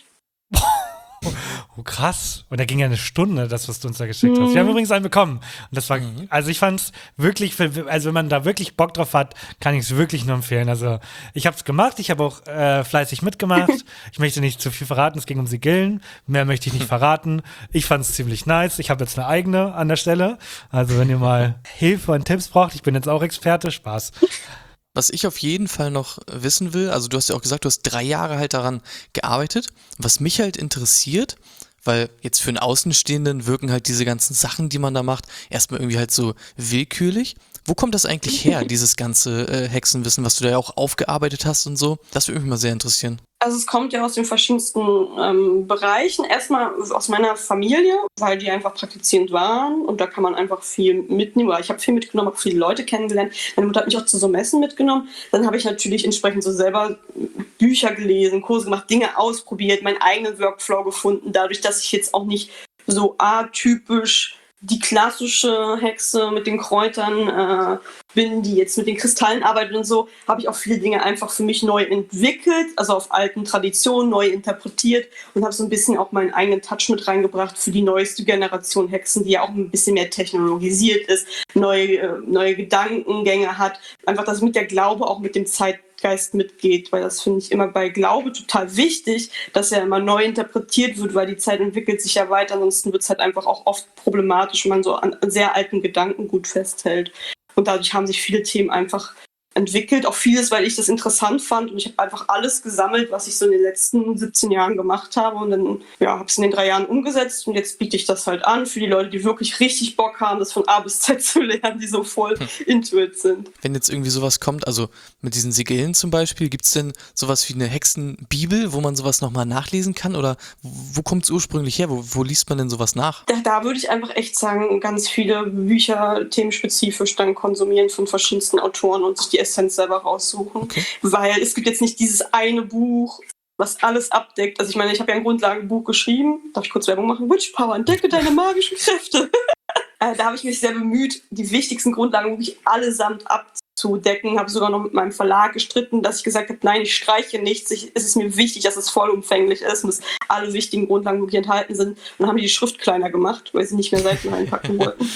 Oh, krass. Und da ging ja eine Stunde, das, was du uns da geschickt hast. Mhm. Wir haben übrigens einen bekommen. Und das war, also ich fand's wirklich, für, also wenn man da wirklich Bock drauf hat, kann ich es wirklich nur empfehlen. Also ich habe es gemacht, ich habe auch äh, fleißig mitgemacht. Ich möchte nicht zu viel verraten, es ging um Sigillen. Mehr möchte ich nicht verraten. Ich fand's ziemlich nice. Ich habe jetzt eine eigene an der Stelle. Also wenn ihr mal Hilfe und Tipps braucht, ich bin jetzt auch Experte, Spaß. Was ich auf jeden Fall noch wissen will, also du hast ja auch gesagt, du hast drei Jahre halt daran gearbeitet. Was mich halt interessiert, weil jetzt für einen Außenstehenden wirken halt diese ganzen Sachen, die man da macht, erstmal irgendwie halt so willkürlich. Wo kommt das eigentlich her, dieses ganze äh, Hexenwissen, was du da ja auch aufgearbeitet hast und so? Das würde mich mal sehr interessieren. Also es kommt ja aus den verschiedensten ähm, Bereichen. Erstmal aus meiner Familie, weil die einfach praktizierend waren und da kann man einfach viel mitnehmen. Oder ich habe viel mitgenommen, habe viele Leute kennengelernt. Meine Mutter hat mich auch zu so Messen mitgenommen. Dann habe ich natürlich entsprechend so selber Bücher gelesen, Kurse gemacht, Dinge ausprobiert, meinen eigenen Workflow gefunden. Dadurch, dass ich jetzt auch nicht so atypisch die klassische Hexe mit den Kräutern äh, bin, die jetzt mit den Kristallen arbeitet und so, habe ich auch viele Dinge einfach für mich neu entwickelt, also auf alten Traditionen neu interpretiert und habe so ein bisschen auch meinen eigenen Touch mit reingebracht für die neueste Generation Hexen, die ja auch ein bisschen mehr technologisiert ist, neue, äh, neue Gedankengänge hat. Einfach, dass mit der Glaube auch mit dem Zeitgeist mitgeht, weil das finde ich immer bei Glaube total wichtig, dass er immer neu interpretiert wird, weil die Zeit entwickelt sich ja weiter, ansonsten wird es halt einfach auch oft problematisch, wenn man so an sehr alten Gedanken gut festhält. Und dadurch haben sich viele Themen einfach entwickelt, auch vieles, weil ich das interessant fand und ich habe einfach alles gesammelt, was ich so in den letzten siebzehn Jahren gemacht habe und dann ja, habe es in den drei Jahren umgesetzt und jetzt biete ich das halt an für die Leute, die wirklich richtig Bock haben, das von A bis Z zu lernen, die so voll hm. intuit sind. Wenn jetzt irgendwie sowas kommt, also mit diesen Sigillen zum Beispiel, gibt es denn sowas wie eine Hexenbibel, wo man sowas nochmal nachlesen kann oder wo kommt es ursprünglich her? Wo, wo liest man denn sowas nach? Da, da würde ich einfach echt sagen, ganz viele Bücher themenspezifisch dann konsumieren von verschiedensten Autoren und sich die Essenz selber raussuchen, okay. Weil es gibt jetzt nicht dieses eine Buch, was alles abdeckt. Also ich meine, ich habe ja ein Grundlagenbuch geschrieben, darf ich kurz Werbung machen? Witch Power, entdecke deine magischen Kräfte. äh, da habe ich mich sehr bemüht, die wichtigsten Grundlagen wirklich allesamt abzudecken, habe sogar noch mit meinem Verlag gestritten, dass ich gesagt habe, nein, ich streiche nichts, ich, es ist mir wichtig, dass es vollumfänglich ist und dass alle wichtigen Grundlagen wirklich enthalten sind. Und dann haben die die Schrift kleiner gemacht, weil sie nicht mehr Seiten reinpacken wollten.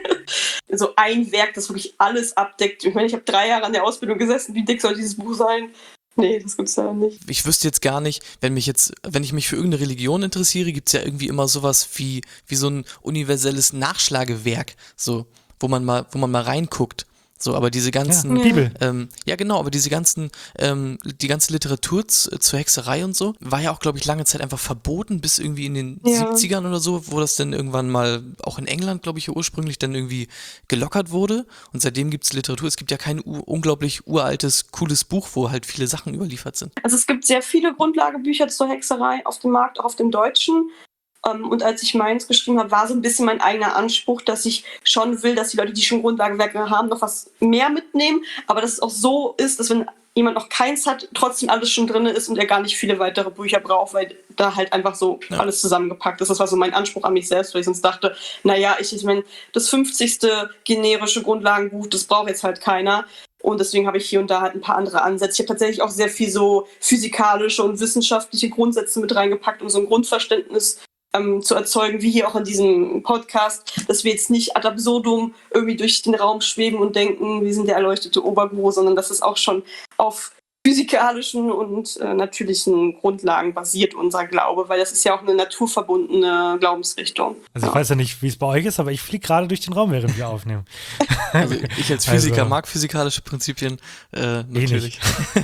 So ein Werk, das wirklich alles abdeckt. Ich meine, ich habe drei Jahre an der Ausbildung gesessen. Wie dick soll dieses Buch sein? Nee, das gibt's ja nicht. Ich wüsste jetzt gar nicht, wenn mich jetzt, wenn ich mich für irgendeine Religion interessiere, gibt's ja irgendwie immer sowas wie, wie so ein universelles Nachschlagewerk, so, wo man mal, wo man mal reinguckt. So, aber diese ganzen, Ja, Bibel. ähm, ja genau, aber diese ganzen, ähm, die ganze Literatur zu, zur Hexerei und so, war ja auch, glaube ich, lange Zeit einfach verboten, bis irgendwie in den Ja. siebzigern oder so, wo das dann irgendwann mal, auch in England, glaube ich, ursprünglich dann irgendwie gelockert wurde. Und seitdem gibt es Literatur. Es gibt ja kein u- unglaublich uraltes, cooles Buch, wo halt viele Sachen überliefert sind. Also es gibt sehr viele Grundlagebücher zur Hexerei auf dem Markt, auch auf dem Deutschen. Ähm, Und als ich meins geschrieben habe, war so ein bisschen mein eigener Anspruch, dass ich schon will, dass die Leute, die schon Grundlagewerke haben, noch was mehr mitnehmen. Aber dass es auch so ist, dass wenn jemand noch keins hat, trotzdem alles schon drin ist und er gar nicht viele weitere Bücher braucht, weil da halt einfach so Ja. alles zusammengepackt ist. Das war so mein Anspruch an mich selbst, weil ich sonst dachte, naja, ich, ich meine, das fünfzigste generische Grundlagenbuch, das braucht jetzt halt keiner. Und deswegen habe ich hier und da halt ein paar andere Ansätze. Ich habe tatsächlich auch sehr viel so physikalische und wissenschaftliche Grundsätze mit reingepackt, um so ein Grundverständnis ähm, zu erzeugen, wie hier auch in diesem Podcast, dass wir jetzt nicht ad absurdum irgendwie durch den Raum schweben und denken, wir sind der erleuchtete Oberguru, sondern dass es auch schon auf physikalischen und äh, natürlichen Grundlagen basiert, unser Glaube, weil das ist ja auch eine naturverbundene Glaubensrichtung. Also ich weiß ja nicht, wie es bei euch ist, aber ich fliege gerade durch den Raum, während wir aufnehmen. Also ich als Physiker Also- mag physikalische Prinzipien, äh, natürlich.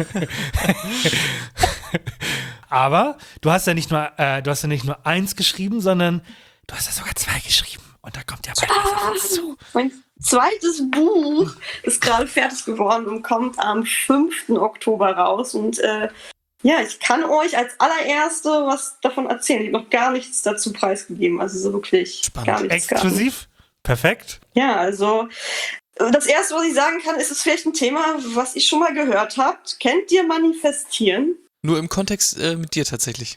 Aber du hast ja nicht nur, äh, du hast ja nicht nur eins geschrieben, sondern du hast ja sogar zwei geschrieben. Und da kommt ja bald was auf uns zu. Mein zweites Buch ist gerade fertig geworden und kommt am fünften Oktober raus. Und äh, ja, ich kann euch als allererste was davon erzählen. Ich habe noch gar nichts dazu preisgegeben. Also so wirklich Spannend. gar nichts. Gar nichts. Exklusiv? Perfekt. Ja, also das Erste, was ich sagen kann, ist es vielleicht ein Thema, was ihr schon mal gehört habt. Kennt ihr Manifestieren? Nur im Kontext äh, mit dir tatsächlich.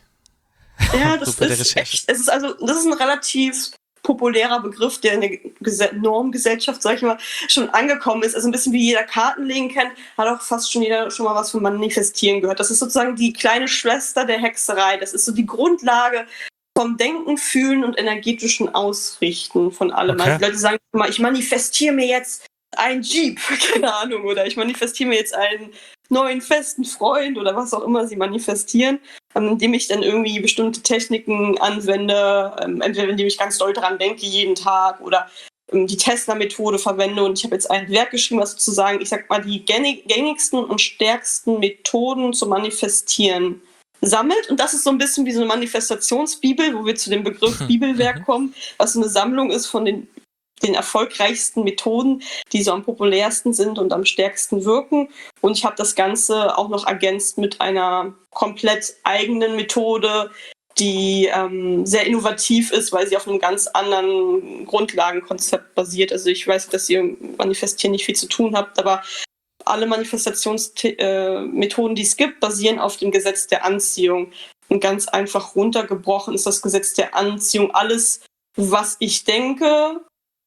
Ja, So das bei der ist Recherche. echt, es ist also, das ist ein relativ populärer Begriff, der in der Gese- Normgesellschaft, sag ich mal, schon angekommen ist. Also ein bisschen wie jeder Kartenlegen kennt, hat auch fast schon jeder schon mal was von Manifestieren gehört. Das ist sozusagen die kleine Schwester der Hexerei. Das ist so die Grundlage vom Denken, Fühlen und energetischen Ausrichten von allem. Okay. Also die Leute sagen immer, ich manifestiere mir jetzt ein Jeep, keine Ahnung, oder ich manifestiere mir jetzt einen neuen festen Freund oder was auch immer sie manifestieren, ähm, indem ich dann irgendwie bestimmte Techniken anwende, ähm, entweder indem ich ganz doll dran denke jeden Tag oder ähm, die Tesla-Methode verwende. Und ich habe jetzt ein Werk geschrieben, was sozusagen, ich sag mal, die gängig- gängigsten und stärksten Methoden zu manifestieren sammelt. Und das ist so ein bisschen wie so eine Manifestationsbibel, wo wir zu dem Begriff Bibelwerk kommen, was so eine Sammlung ist von den den erfolgreichsten Methoden, die so am populärsten sind und am stärksten wirken. Und ich habe das Ganze auch noch ergänzt mit einer komplett eigenen Methode, die ähm, sehr innovativ ist, weil sie auf einem ganz anderen Grundlagenkonzept basiert. Also ich weiß, dass ihr Manifestieren nicht viel zu tun habt, aber alle Manifestationsmethoden, die es gibt, basieren auf dem Gesetz der Anziehung. Und ganz einfach runtergebrochen ist das Gesetz der Anziehung alles, was ich denke,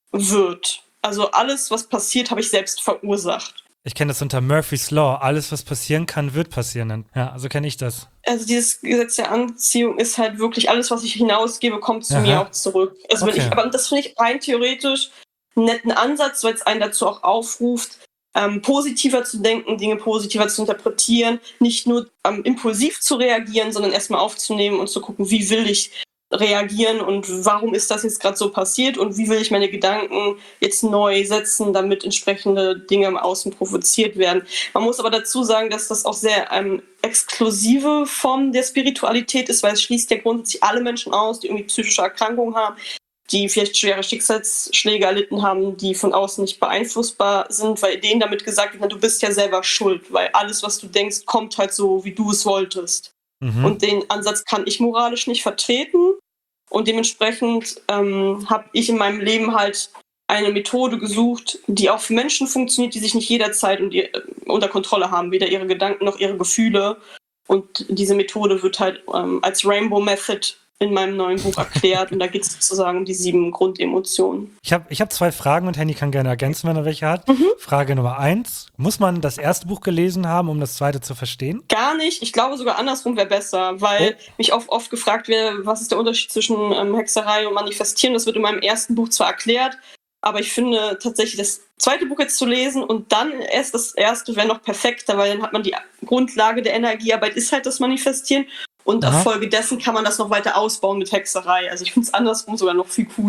wird. Also alles, was passiert, habe ich selbst verursacht. Ich kenne das unter Murphy's Law. Alles, was passieren kann, wird passieren. Ja, so kenne ich das. Also dieses Gesetz der Anziehung ist halt wirklich alles, was ich hinausgebe, kommt zu Aha. mir auch zurück. Also wenn Okay. ich, aber das finde ich rein theoretisch einen netten Ansatz, weil es einen dazu auch aufruft, ähm, positiver zu denken, Dinge positiver zu interpretieren, nicht nur ähm, impulsiv zu reagieren, sondern erstmal aufzunehmen und zu gucken, wie will ich reagieren und warum ist das jetzt gerade so passiert und wie will ich meine Gedanken jetzt neu setzen, damit entsprechende Dinge im Außen provoziert werden. Man muss aber dazu sagen, dass das auch sehr ähm, exklusive Form der Spiritualität ist, weil es schließt ja grundsätzlich alle Menschen aus, die irgendwie psychische Erkrankungen haben, die vielleicht schwere Schicksalsschläge erlitten haben, die von außen nicht beeinflussbar sind, weil denen damit gesagt wird, na, du bist ja selber schuld, weil alles, was du denkst, kommt halt so, wie du es wolltest. Mhm. Und den Ansatz kann ich moralisch nicht vertreten. Und dementsprechend ähm, habe ich in meinem Leben halt eine Methode gesucht, die auch für Menschen funktioniert, die sich nicht jederzeit und die, äh, unter Kontrolle haben, weder ihre Gedanken noch ihre Gefühle. Und diese Methode wird halt ähm, als Rainbow Method in meinem neuen Buch erklärt. Und da geht es sozusagen um die sieben Grundemotionen. Ich habe ich hab zwei Fragen und Henny kann gerne ergänzen, wenn er welche hat. Mhm. Frage Nummer eins. Muss man das erste Buch gelesen haben, um das zweite zu verstehen? Gar nicht. Ich glaube sogar andersrum wäre besser, weil Oh. mich oft, oft gefragt wird, was ist der Unterschied zwischen ähm, Hexerei und Manifestieren. Das wird in meinem ersten Buch zwar erklärt, aber ich finde tatsächlich, das zweite Buch jetzt zu lesen und dann erst das erste wäre noch perfekter, weil dann hat man die Grundlage der Energiearbeit, ist halt das Manifestieren. Und Aha. auf Folge dessen kann man das noch weiter ausbauen mit Hexerei. Also ich finde es andersrum sogar noch viel cooler.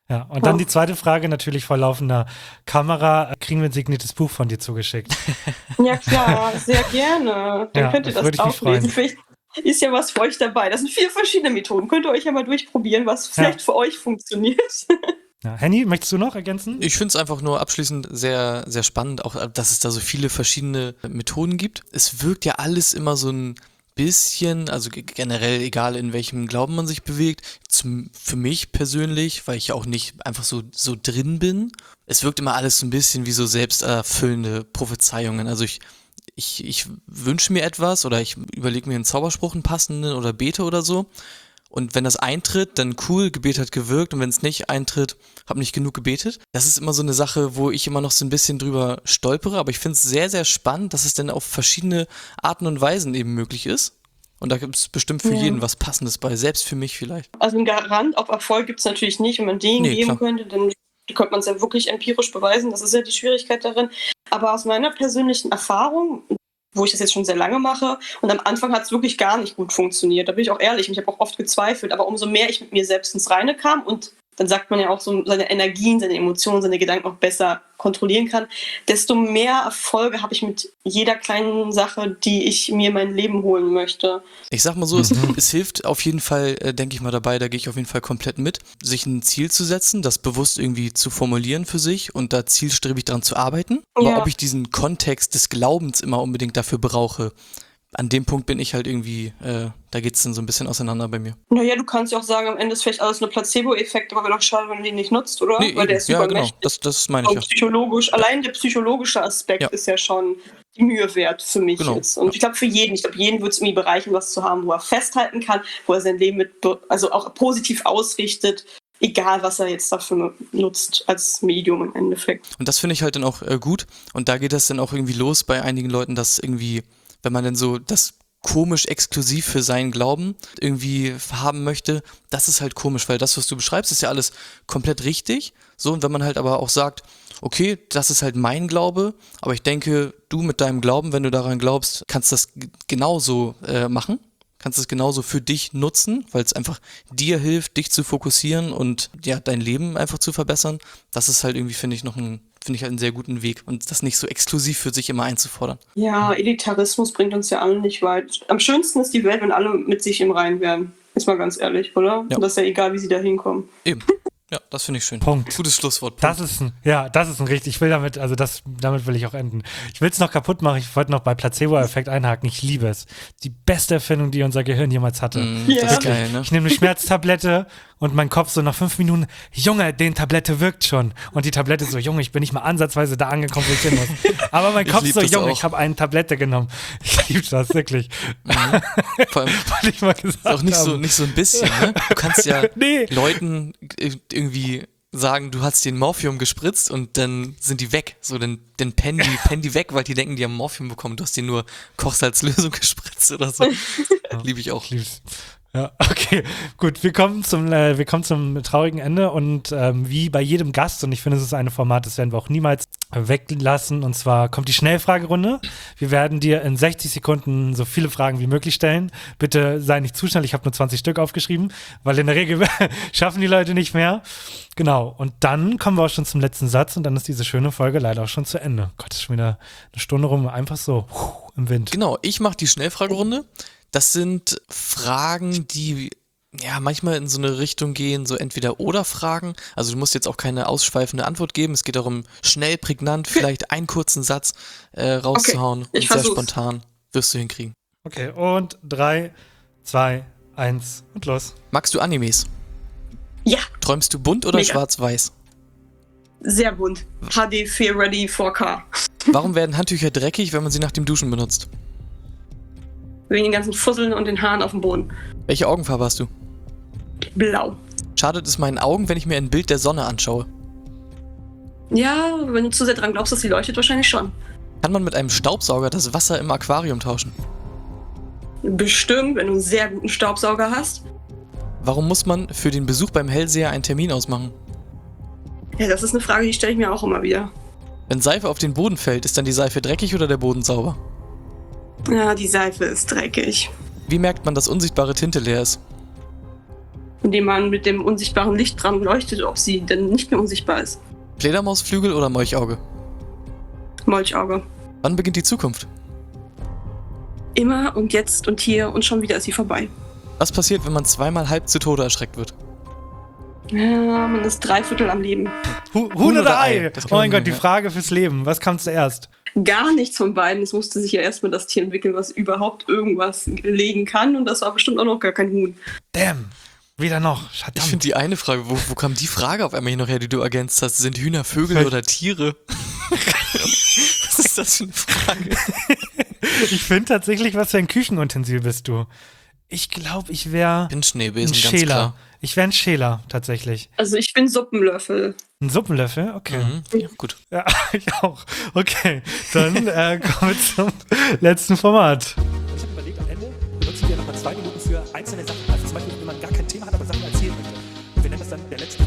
Ja, und dann die zweite Frage natürlich vor laufender Kamera. Kriegen wir ein signiertes Buch von dir zugeschickt? Ja klar, sehr gerne. Dann Ja, könnt ihr das das würde ich mich drauflesen. freuen. Vielleicht ist ja was für euch dabei. Das sind vier verschiedene Methoden. Könnt ihr euch ja mal durchprobieren, was vielleicht für euch funktioniert. Ja, Henny, möchtest du noch ergänzen? Ich finde es einfach nur abschließend sehr, sehr spannend, auch dass es da so viele verschiedene Methoden gibt. Es wirkt ja alles immer so ein bisschen, also g- generell egal in welchem Glauben man sich bewegt, zum, für mich persönlich, weil ich ja auch nicht einfach so, so drin bin, es wirkt immer alles so ein bisschen wie so selbsterfüllende Prophezeiungen. Also ich, ich, ich wünsche mir etwas oder ich überlege mir einen Zauberspruch, einen passenden oder bete oder so. Und wenn das eintritt, dann cool, Gebet hat gewirkt. Und wenn es nicht eintritt, habe nicht genug gebetet. Das ist immer so eine Sache, wo ich immer noch so ein bisschen drüber stolpere. Aber ich finde es sehr, sehr spannend, dass es dann auf verschiedene Arten und Weisen eben möglich ist. Und da gibt es bestimmt für Ja. jeden was Passendes bei, selbst für mich vielleicht. Also ein Garant auf Erfolg gibt es natürlich nicht. Wenn man den Nee, geben klar. könnte, dann könnte man es ja wirklich empirisch beweisen. Das ist ja die Schwierigkeit darin. Aber aus meiner persönlichen Erfahrung, wo ich das jetzt schon sehr lange mache, und am Anfang hat es wirklich gar nicht gut funktioniert. Da bin ich auch ehrlich, ich habe auch oft gezweifelt. Aber umso mehr ich mit mir selbst ins Reine kam und dann sagt man ja auch so, seine Energien, seine Emotionen, seine Gedanken auch besser kontrollieren kann, desto mehr Erfolge habe ich mit jeder kleinen Sache, die ich mir in mein Leben holen möchte. Ich sag mal so, es, es hilft auf jeden Fall, äh, denke ich mal dabei, da gehe ich auf jeden Fall komplett mit, sich ein Ziel zu setzen, das bewusst irgendwie zu formulieren für sich und da zielstrebig dran zu arbeiten. Aber Ja. ob ich diesen Kontext des Glaubens immer unbedingt dafür brauche, an dem Punkt bin ich halt irgendwie, äh, da geht's dann so ein bisschen auseinander bei mir. Naja, du kannst ja auch sagen, am Ende ist vielleicht alles nur Placebo-Effekt, aber wäre doch schade, wenn du den nicht nutzt, oder? Nee, Weil der eben. ist Ja, super genau, mächtig. das, das meine ich Und ja. psychologisch, allein der psychologische Aspekt Ja. ist ja schon die Mühe wert für mich Genau, jetzt. Und ja. ich glaube für jeden, ich glaube jeden würde es irgendwie bereichern, was zu haben, wo er festhalten kann, wo er sein Leben mit, be- also auch positiv ausrichtet, egal was er jetzt dafür nutzt als Medium im Endeffekt. Und das finde ich halt dann auch äh, gut. Und da geht das dann auch irgendwie los bei einigen Leuten, dass irgendwie, wenn man dann so das komisch exklusiv für seinen Glauben irgendwie haben möchte, das ist halt komisch, weil das, was du beschreibst, ist ja alles komplett richtig. So, und wenn man halt aber auch sagt, okay, das ist halt mein Glaube, aber ich denke, du mit deinem Glauben, wenn du daran glaubst, kannst das g- genauso äh, machen. Kannst es genauso für dich nutzen, weil es einfach dir hilft, dich zu fokussieren und ja, dein Leben einfach zu verbessern. Das ist halt irgendwie, finde ich, noch ein, finde ich halt einen sehr guten Weg und das nicht so exklusiv für sich immer einzufordern. Ja, Elitarismus bringt uns ja alle nicht weit. Am schönsten ist die Welt, wenn alle mit sich im Reinen wären. Ist mal ganz ehrlich, oder? Ja. Und das ist ja egal, wie sie da hinkommen. Eben. Ja, das finde ich schön. Punkt. Gutes Schlusswort. Das Punkt. ist ein, ja, das ist ein richtig, ich will damit, also das, damit will ich auch enden. Ich will es noch kaputt machen, ich wollte noch bei Placebo-Effekt einhaken, ich liebe es. Die beste Erfindung, die unser Gehirn jemals hatte. Mm, Ja. Das ist geil, ne? Ich nehme eine Schmerztablette und mein Kopf so nach fünf Minuten, Junge, den Tablette wirkt schon. Und die Tablette so, Junge, ich bin nicht mal ansatzweise da angekommen, wo ich hin muss. Aber mein Ich Kopf lieb so, das Junge, auch. ich habe eine Tablette genommen. Ich liebe das, wirklich. Vor allem Wollte ich mal gesagt auch nicht so, haben. nicht so ein bisschen, ne? Du kannst ja Nee. Leuten äh, irgendwie sagen, du hast den Morphium gespritzt und dann sind die weg. So, dann, dann pennen die, pennen die weg, weil die denken, die haben Morphium bekommen. Du hast denen nur Kochsalzlösung gespritzt oder so. Liebe ich auch. Lieb's. Ja, okay, gut. Wir kommen zum, äh, wir kommen zum traurigen Ende und ähm, wie bei jedem Gast, und ich finde, es ist ein Format, das werden wir auch niemals weglassen, und zwar kommt die Schnellfragerunde. Wir werden dir in sechzig Sekunden so viele Fragen wie möglich stellen. Bitte sei nicht zu schnell, ich habe nur zwanzig Stück aufgeschrieben, weil in der Regel schaffen die Leute nicht mehr. Genau, und dann kommen wir auch schon zum letzten Satz und dann ist diese schöne Folge leider auch schon zu Ende. Gott, ist schon wieder eine Stunde rum, einfach so puh, im Wind. Genau, ich mache die Schnellfragerunde. Das sind Fragen, die ja manchmal in so eine Richtung gehen, so Entweder-Oder-Fragen. Also du musst jetzt auch keine ausschweifende Antwort geben. Es geht darum, schnell, prägnant, vielleicht einen kurzen Satz äh, rauszuhauen Okay, ich und sehr versuch's. spontan wirst du hinkriegen. Okay, und drei, zwei, eins und los. Magst du Animes? Ja, Träumst du bunt oder Mega. schwarz-weiß? sehr bunt. H D vier Ready four K. Warum werden Handtücher dreckig, wenn man sie nach dem Duschen benutzt? Wegen den ganzen Fusseln und den Haaren auf dem Boden. Welche Augenfarbe hast du? Blau. Schadet es meinen Augen, wenn ich mir ein Bild der Sonne anschaue? Ja, wenn du zu sehr dran glaubst, dass sie leuchtet, wahrscheinlich schon. Kann man mit einem Staubsauger das Wasser im Aquarium tauschen? Bestimmt, wenn du einen sehr guten Staubsauger hast. Warum muss man für den Besuch beim Hellseher einen Termin ausmachen? Ja, das ist eine Frage, die stelle ich mir auch immer wieder. Wenn Seife auf den Boden fällt, ist dann die Seife dreckig oder der Boden sauber? Ja, die Seife ist dreckig. Wie merkt man, dass unsichtbare Tinte leer ist? indem man mit dem unsichtbaren Licht dran leuchtet, ob sie denn nicht mehr unsichtbar ist. Fledermausflügel oder Molchauge? Molchauge. Wann beginnt die Zukunft? Immer und jetzt und hier und schon wieder ist sie vorbei. Was passiert, wenn man zweimal halb zu Tode erschreckt wird? Ja, man ist drei Viertel am Leben. Huhn, Huhn oder Ei? Das Oh mein kann- Gott, die Frage fürs Leben. Was kam zuerst? Gar nichts von beiden. Es musste sich ja erstmal das Tier entwickeln, was überhaupt irgendwas legen kann. Und das war bestimmt auch noch gar kein Huhn. Damn. Weder noch. Ich Verdammt. finde die eine Frage, wo, wo kam die Frage auf einmal hier noch her, die du ergänzt hast? Sind Hühner Vögel oder Tiere? Was ist das für eine Frage? Ich finde tatsächlich, was für ein Küchenutensil bist du. Ich glaube, ich wäre Ich bin ein Schneebesen, ganz Schäler. klar. Ich wäre ein Schäler, tatsächlich. Also ich bin Suppenlöffel. Ein Suppenlöffel? Okay. Mhm. Ja, gut. Ja, ich auch. Okay, dann äh, kommen wir zum letzten Format. Ich habe überlegt, am Ende benutzen wir nochmal zwei Minuten für einzelne Sachen. Also zum Beispiel, wenn man gar kein Thema hat, aber Sachen erzählen möchte. Und wir nennen das dann der letzte.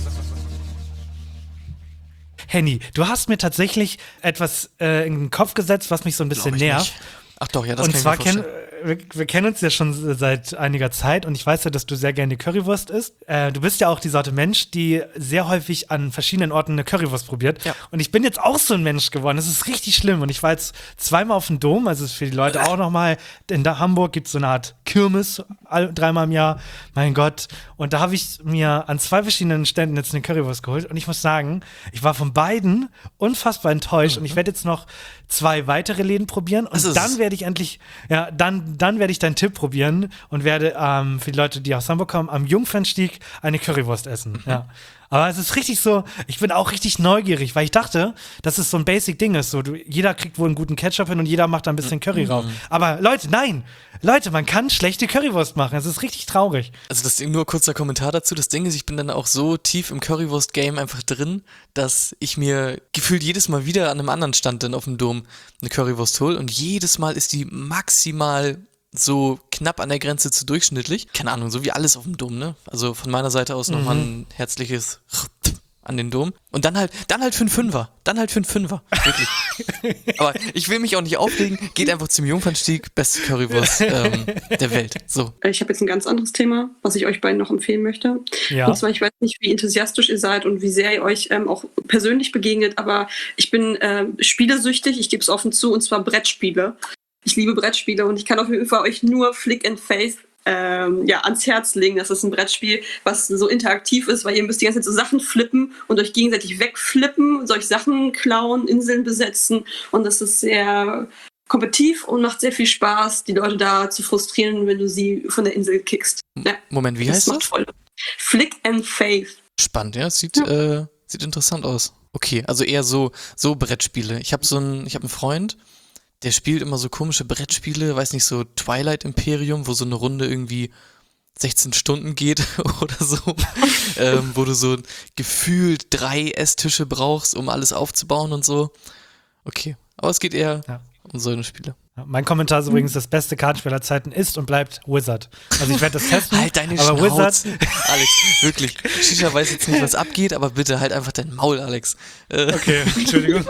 Henny, du hast mir tatsächlich etwas äh, in den Kopf gesetzt, was mich so ein bisschen Glaub ich nervt. nicht. Ach doch, ja, das Und kann zwar ich mir kennen vorstellen. wir, wir kennen uns ja schon seit einiger Zeit und ich weiß ja, dass du sehr gerne Currywurst isst. Äh, du bist ja auch die Sorte Mensch, die sehr häufig an verschiedenen Orten eine Currywurst probiert. Ja. Und ich bin jetzt auch so ein Mensch geworden. Das ist richtig schlimm. Und ich war jetzt zweimal auf dem Dom, also ist für die Leute auch nochmal, in der Hamburg gibt es so eine Art Kirmes all, dreimal im Jahr. Mein Gott. Und da habe ich mir an zwei verschiedenen Ständen jetzt eine Currywurst geholt. Und ich muss sagen, ich war von beiden unfassbar enttäuscht. Und ich werde jetzt noch zwei weitere Läden probieren. Und Das ist dann es. werde ich endlich, ja, dann, dann werde ich deinen Tipp probieren und werde ähm, für die Leute, die aus Hamburg kommen, am Jungfernstieg eine Currywurst essen. Ja. Aber es ist richtig so, ich bin auch richtig neugierig, weil ich dachte, dass es so ein Basic-Ding ist. So, du, jeder kriegt wohl einen guten Ketchup hin und jeder macht da ein bisschen Curry drauf. Aber Leute, nein! Leute, man kann schlechte Currywurst machen. Es ist richtig traurig. Also das Ding, nur kurzer Kommentar dazu. Das Ding ist, ich bin dann auch so tief im Currywurst-Game einfach drin, dass ich mir gefühlt jedes Mal wieder an einem anderen Stand dann auf dem Dom eine Currywurst hole und jedes Mal ist die maximal so knapp an der Grenze zu durchschnittlich. Keine Ahnung, so wie alles auf dem Dom, ne? Also von meiner Seite aus nochmal ein herzliches an den Dom. Und dann halt, dann halt für einen Fünfer. Dann halt für einen Fünfer. Wirklich. Aber ich will mich auch nicht aufregen. Geht einfach zum Jungfernstieg. Beste Currywurst ähm, der Welt. So. Ich habe jetzt ein ganz anderes Thema, was ich euch beiden noch empfehlen möchte. Ja. Und zwar, ich weiß nicht, wie enthusiastisch ihr seid und wie sehr ihr euch ähm, auch persönlich begegnet, aber ich bin ähm, spielesüchtig, ich gebe es offen zu, und zwar Brettspiele. Ich liebe Brettspiele und ich kann auf jeden Fall euch nur Flick and Faith ähm, ja, ans Herz legen. Das ist ein Brettspiel, was so interaktiv ist, weil ihr müsst die ganze Zeit so Sachen flippen und euch gegenseitig wegflippen, solch Sachen klauen, Inseln besetzen, und das ist sehr kompetitiv und macht sehr viel Spaß, die Leute da zu frustrieren, wenn du sie von der Insel kickst. Ja, Moment, wie das heißt macht das? voll. Flick and Faith. Spannend, ja. Sieht, Ja. Äh, sieht interessant aus. Okay, also eher so, so Brettspiele. Ich habe so einen, ich habe einen Freund, der spielt immer so komische Brettspiele, weiß nicht, so Twilight Imperium, wo so eine Runde irgendwie sechzehn Stunden geht oder so, ähm, wo du so gefühlt drei Esstische brauchst, um alles aufzubauen und so. Okay, aber es geht eher Ja. um so eine Spiele. Ja, mein Kommentar ist übrigens, das beste Kartenspiel aller Zeiten ist und bleibt Wizard. Also ich werde das testen, Halt deine aber Schnauze. Wizard, Alex, wirklich. Shisha weiß jetzt nicht, was abgeht, aber bitte halt einfach dein Maul, Alex. Äh, okay, Entschuldigung.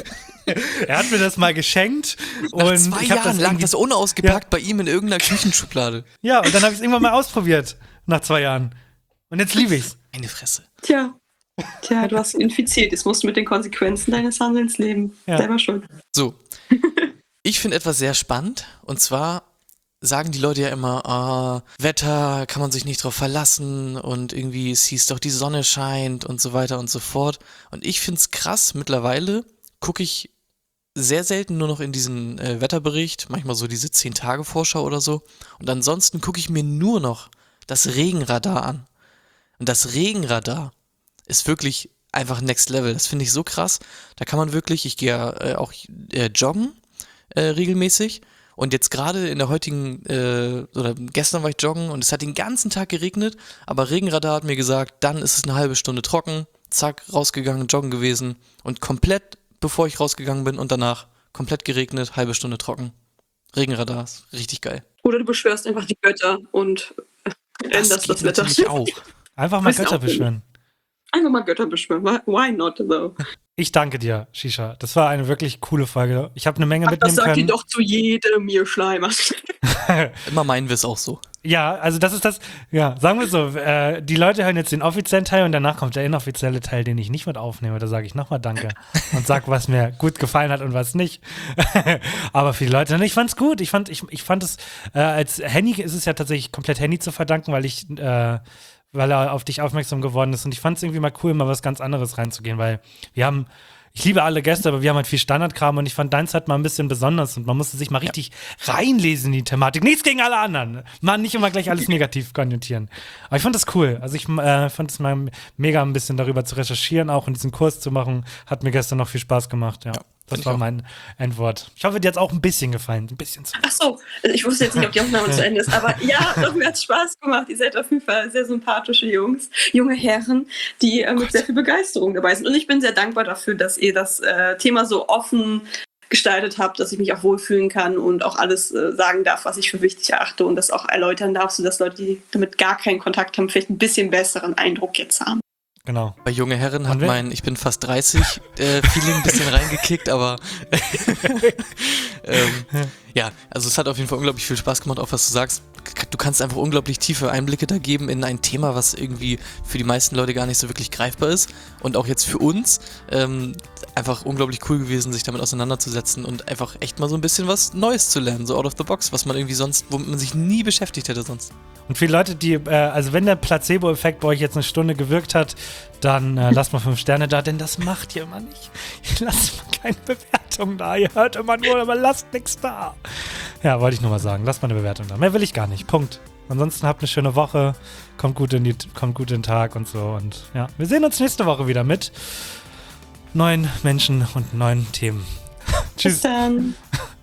Er hat mir das mal geschenkt Nach und zwei ich habe Jahren das lag irgendwie- das unausgepackt bei ihm in irgendeiner Küchenschublade. Ja, und dann habe ich es irgendwann mal ausprobiert, nach zwei Jahren. Und jetzt liebe ich's. Eine Fresse. Tja. Tja, du hast ihn infiziert. Jetzt musst du mit den Konsequenzen deines Handelns leben. Ja. Selber schuld. So. Ich finde etwas sehr spannend. Und zwar sagen die Leute ja immer, ah, Wetter kann man sich nicht drauf verlassen und irgendwie es hieß doch, die Sonne scheint und so weiter und so fort. Und ich finde es krass, mittlerweile gucke ich sehr selten nur noch in diesen äh, Wetterbericht, manchmal so diese zehn-Tage-Vorschau oder so. Und ansonsten gucke ich mir nur noch das Regenradar an. Und das Regenradar ist wirklich einfach next level. Das finde ich so krass. Da kann man wirklich, ich gehe ja äh, auch äh, joggen äh, regelmäßig. Und jetzt gerade in der heutigen, äh, oder gestern war ich joggen und es hat den ganzen Tag geregnet, aber Regenradar hat mir gesagt, dann ist es eine halbe Stunde trocken, zack, rausgegangen, joggen gewesen und komplett, bevor ich rausgegangen bin und danach komplett geregnet, halbe Stunde trocken. Regenradar ist richtig geil. Oder du beschwörst einfach die Götter und änderst das, Wetter. natürlich auch. Einfach mal Weiß Götter auch nicht. beschwören. Einfach mal Götter beschwören. Why not, though? Ich danke dir, Shisha. Das war eine wirklich coole Folge. Ich habe eine Menge Ach, mitnehmen das sagt ihr können. doch zu jedem, ihr Schleimer. Immer meinen wir es auch so. Ja, also das ist das, ja, sagen wir so, äh, die Leute hören jetzt den offiziellen Teil und danach kommt der inoffizielle Teil, den ich nicht mit aufnehme. Da sage ich nochmal Danke und sag, was mir gut gefallen hat und was nicht. Aber für die Leute, ich fand's gut. Ich fand, ich, ich fand es, äh, als Henny ist es ja tatsächlich komplett Henny zu verdanken, weil ich, äh, weil er auf dich aufmerksam geworden ist. Und ich fand es irgendwie mal cool, mal was ganz anderes reinzugehen, weil wir haben, ich liebe alle Gäste, aber wir haben halt viel Standardkram und ich fand deins halt mal ein bisschen besonders und man musste sich mal richtig ja. reinlesen in die Thematik. Nichts gegen alle anderen. Man nicht immer gleich alles negativ konjunktieren. Aber ich fand das cool. Also ich äh, fand es mal mega ein bisschen darüber zu recherchieren, auch in diesen Kurs zu machen. Hat mir gestern noch viel Spaß gemacht, ja. ja. Das war mein Endwort. Ich hoffe, dir hat es auch ein bisschen gefallen. Ein bisschen zu. Ach so, also ich wusste jetzt nicht, ob die Aufnahme zu Ende ist, aber ja, doch, mir hat es Spaß gemacht. Ihr seid auf jeden Fall sehr sympathische Jungs, junge Herren, die äh, mit sehr viel Begeisterung dabei sind. Und ich bin sehr dankbar dafür, dass ihr das äh, Thema so offen gestaltet habt, dass ich mich auch wohlfühlen kann und auch alles äh, sagen darf, was ich für wichtig erachte und das auch erläutern darf, sodass Leute, die damit gar keinen Kontakt haben, vielleicht ein bisschen besseren Eindruck jetzt haben. Genau. Bei junge Herren hat mein, ich bin fast dreißig, äh, Feeling ein bisschen reingekickt, aber ähm, ja, also es hat auf jeden Fall unglaublich viel Spaß gemacht, auch was du sagst. Du kannst einfach unglaublich tiefe Einblicke da geben in ein Thema, was irgendwie für die meisten Leute gar nicht so wirklich greifbar ist und auch jetzt für uns ähm, einfach unglaublich cool gewesen, sich damit auseinanderzusetzen und einfach echt mal so ein bisschen was Neues zu lernen, so out of the box, was man irgendwie sonst, womit man sich nie beschäftigt hätte sonst. Und für die Leute, die, äh, also wenn der Placebo-Effekt bei euch jetzt eine Stunde gewirkt hat, dann äh, lasst mal fünf Sterne da, denn das macht ihr immer nicht. Ihr lasst mal keine Bewertung da, ihr hört immer nur, aber lasst nichts da. Ja, wollte ich nur mal sagen, lasst mal eine Bewertung da. Mehr will ich gar nicht, Punkt. Ansonsten habt eine schöne Woche, kommt gut in, die, kommt gut in den Tag und so. Und ja, wir sehen uns nächste Woche wieder mit neuen Menschen und neuen Themen. Tschüss. Bis dann.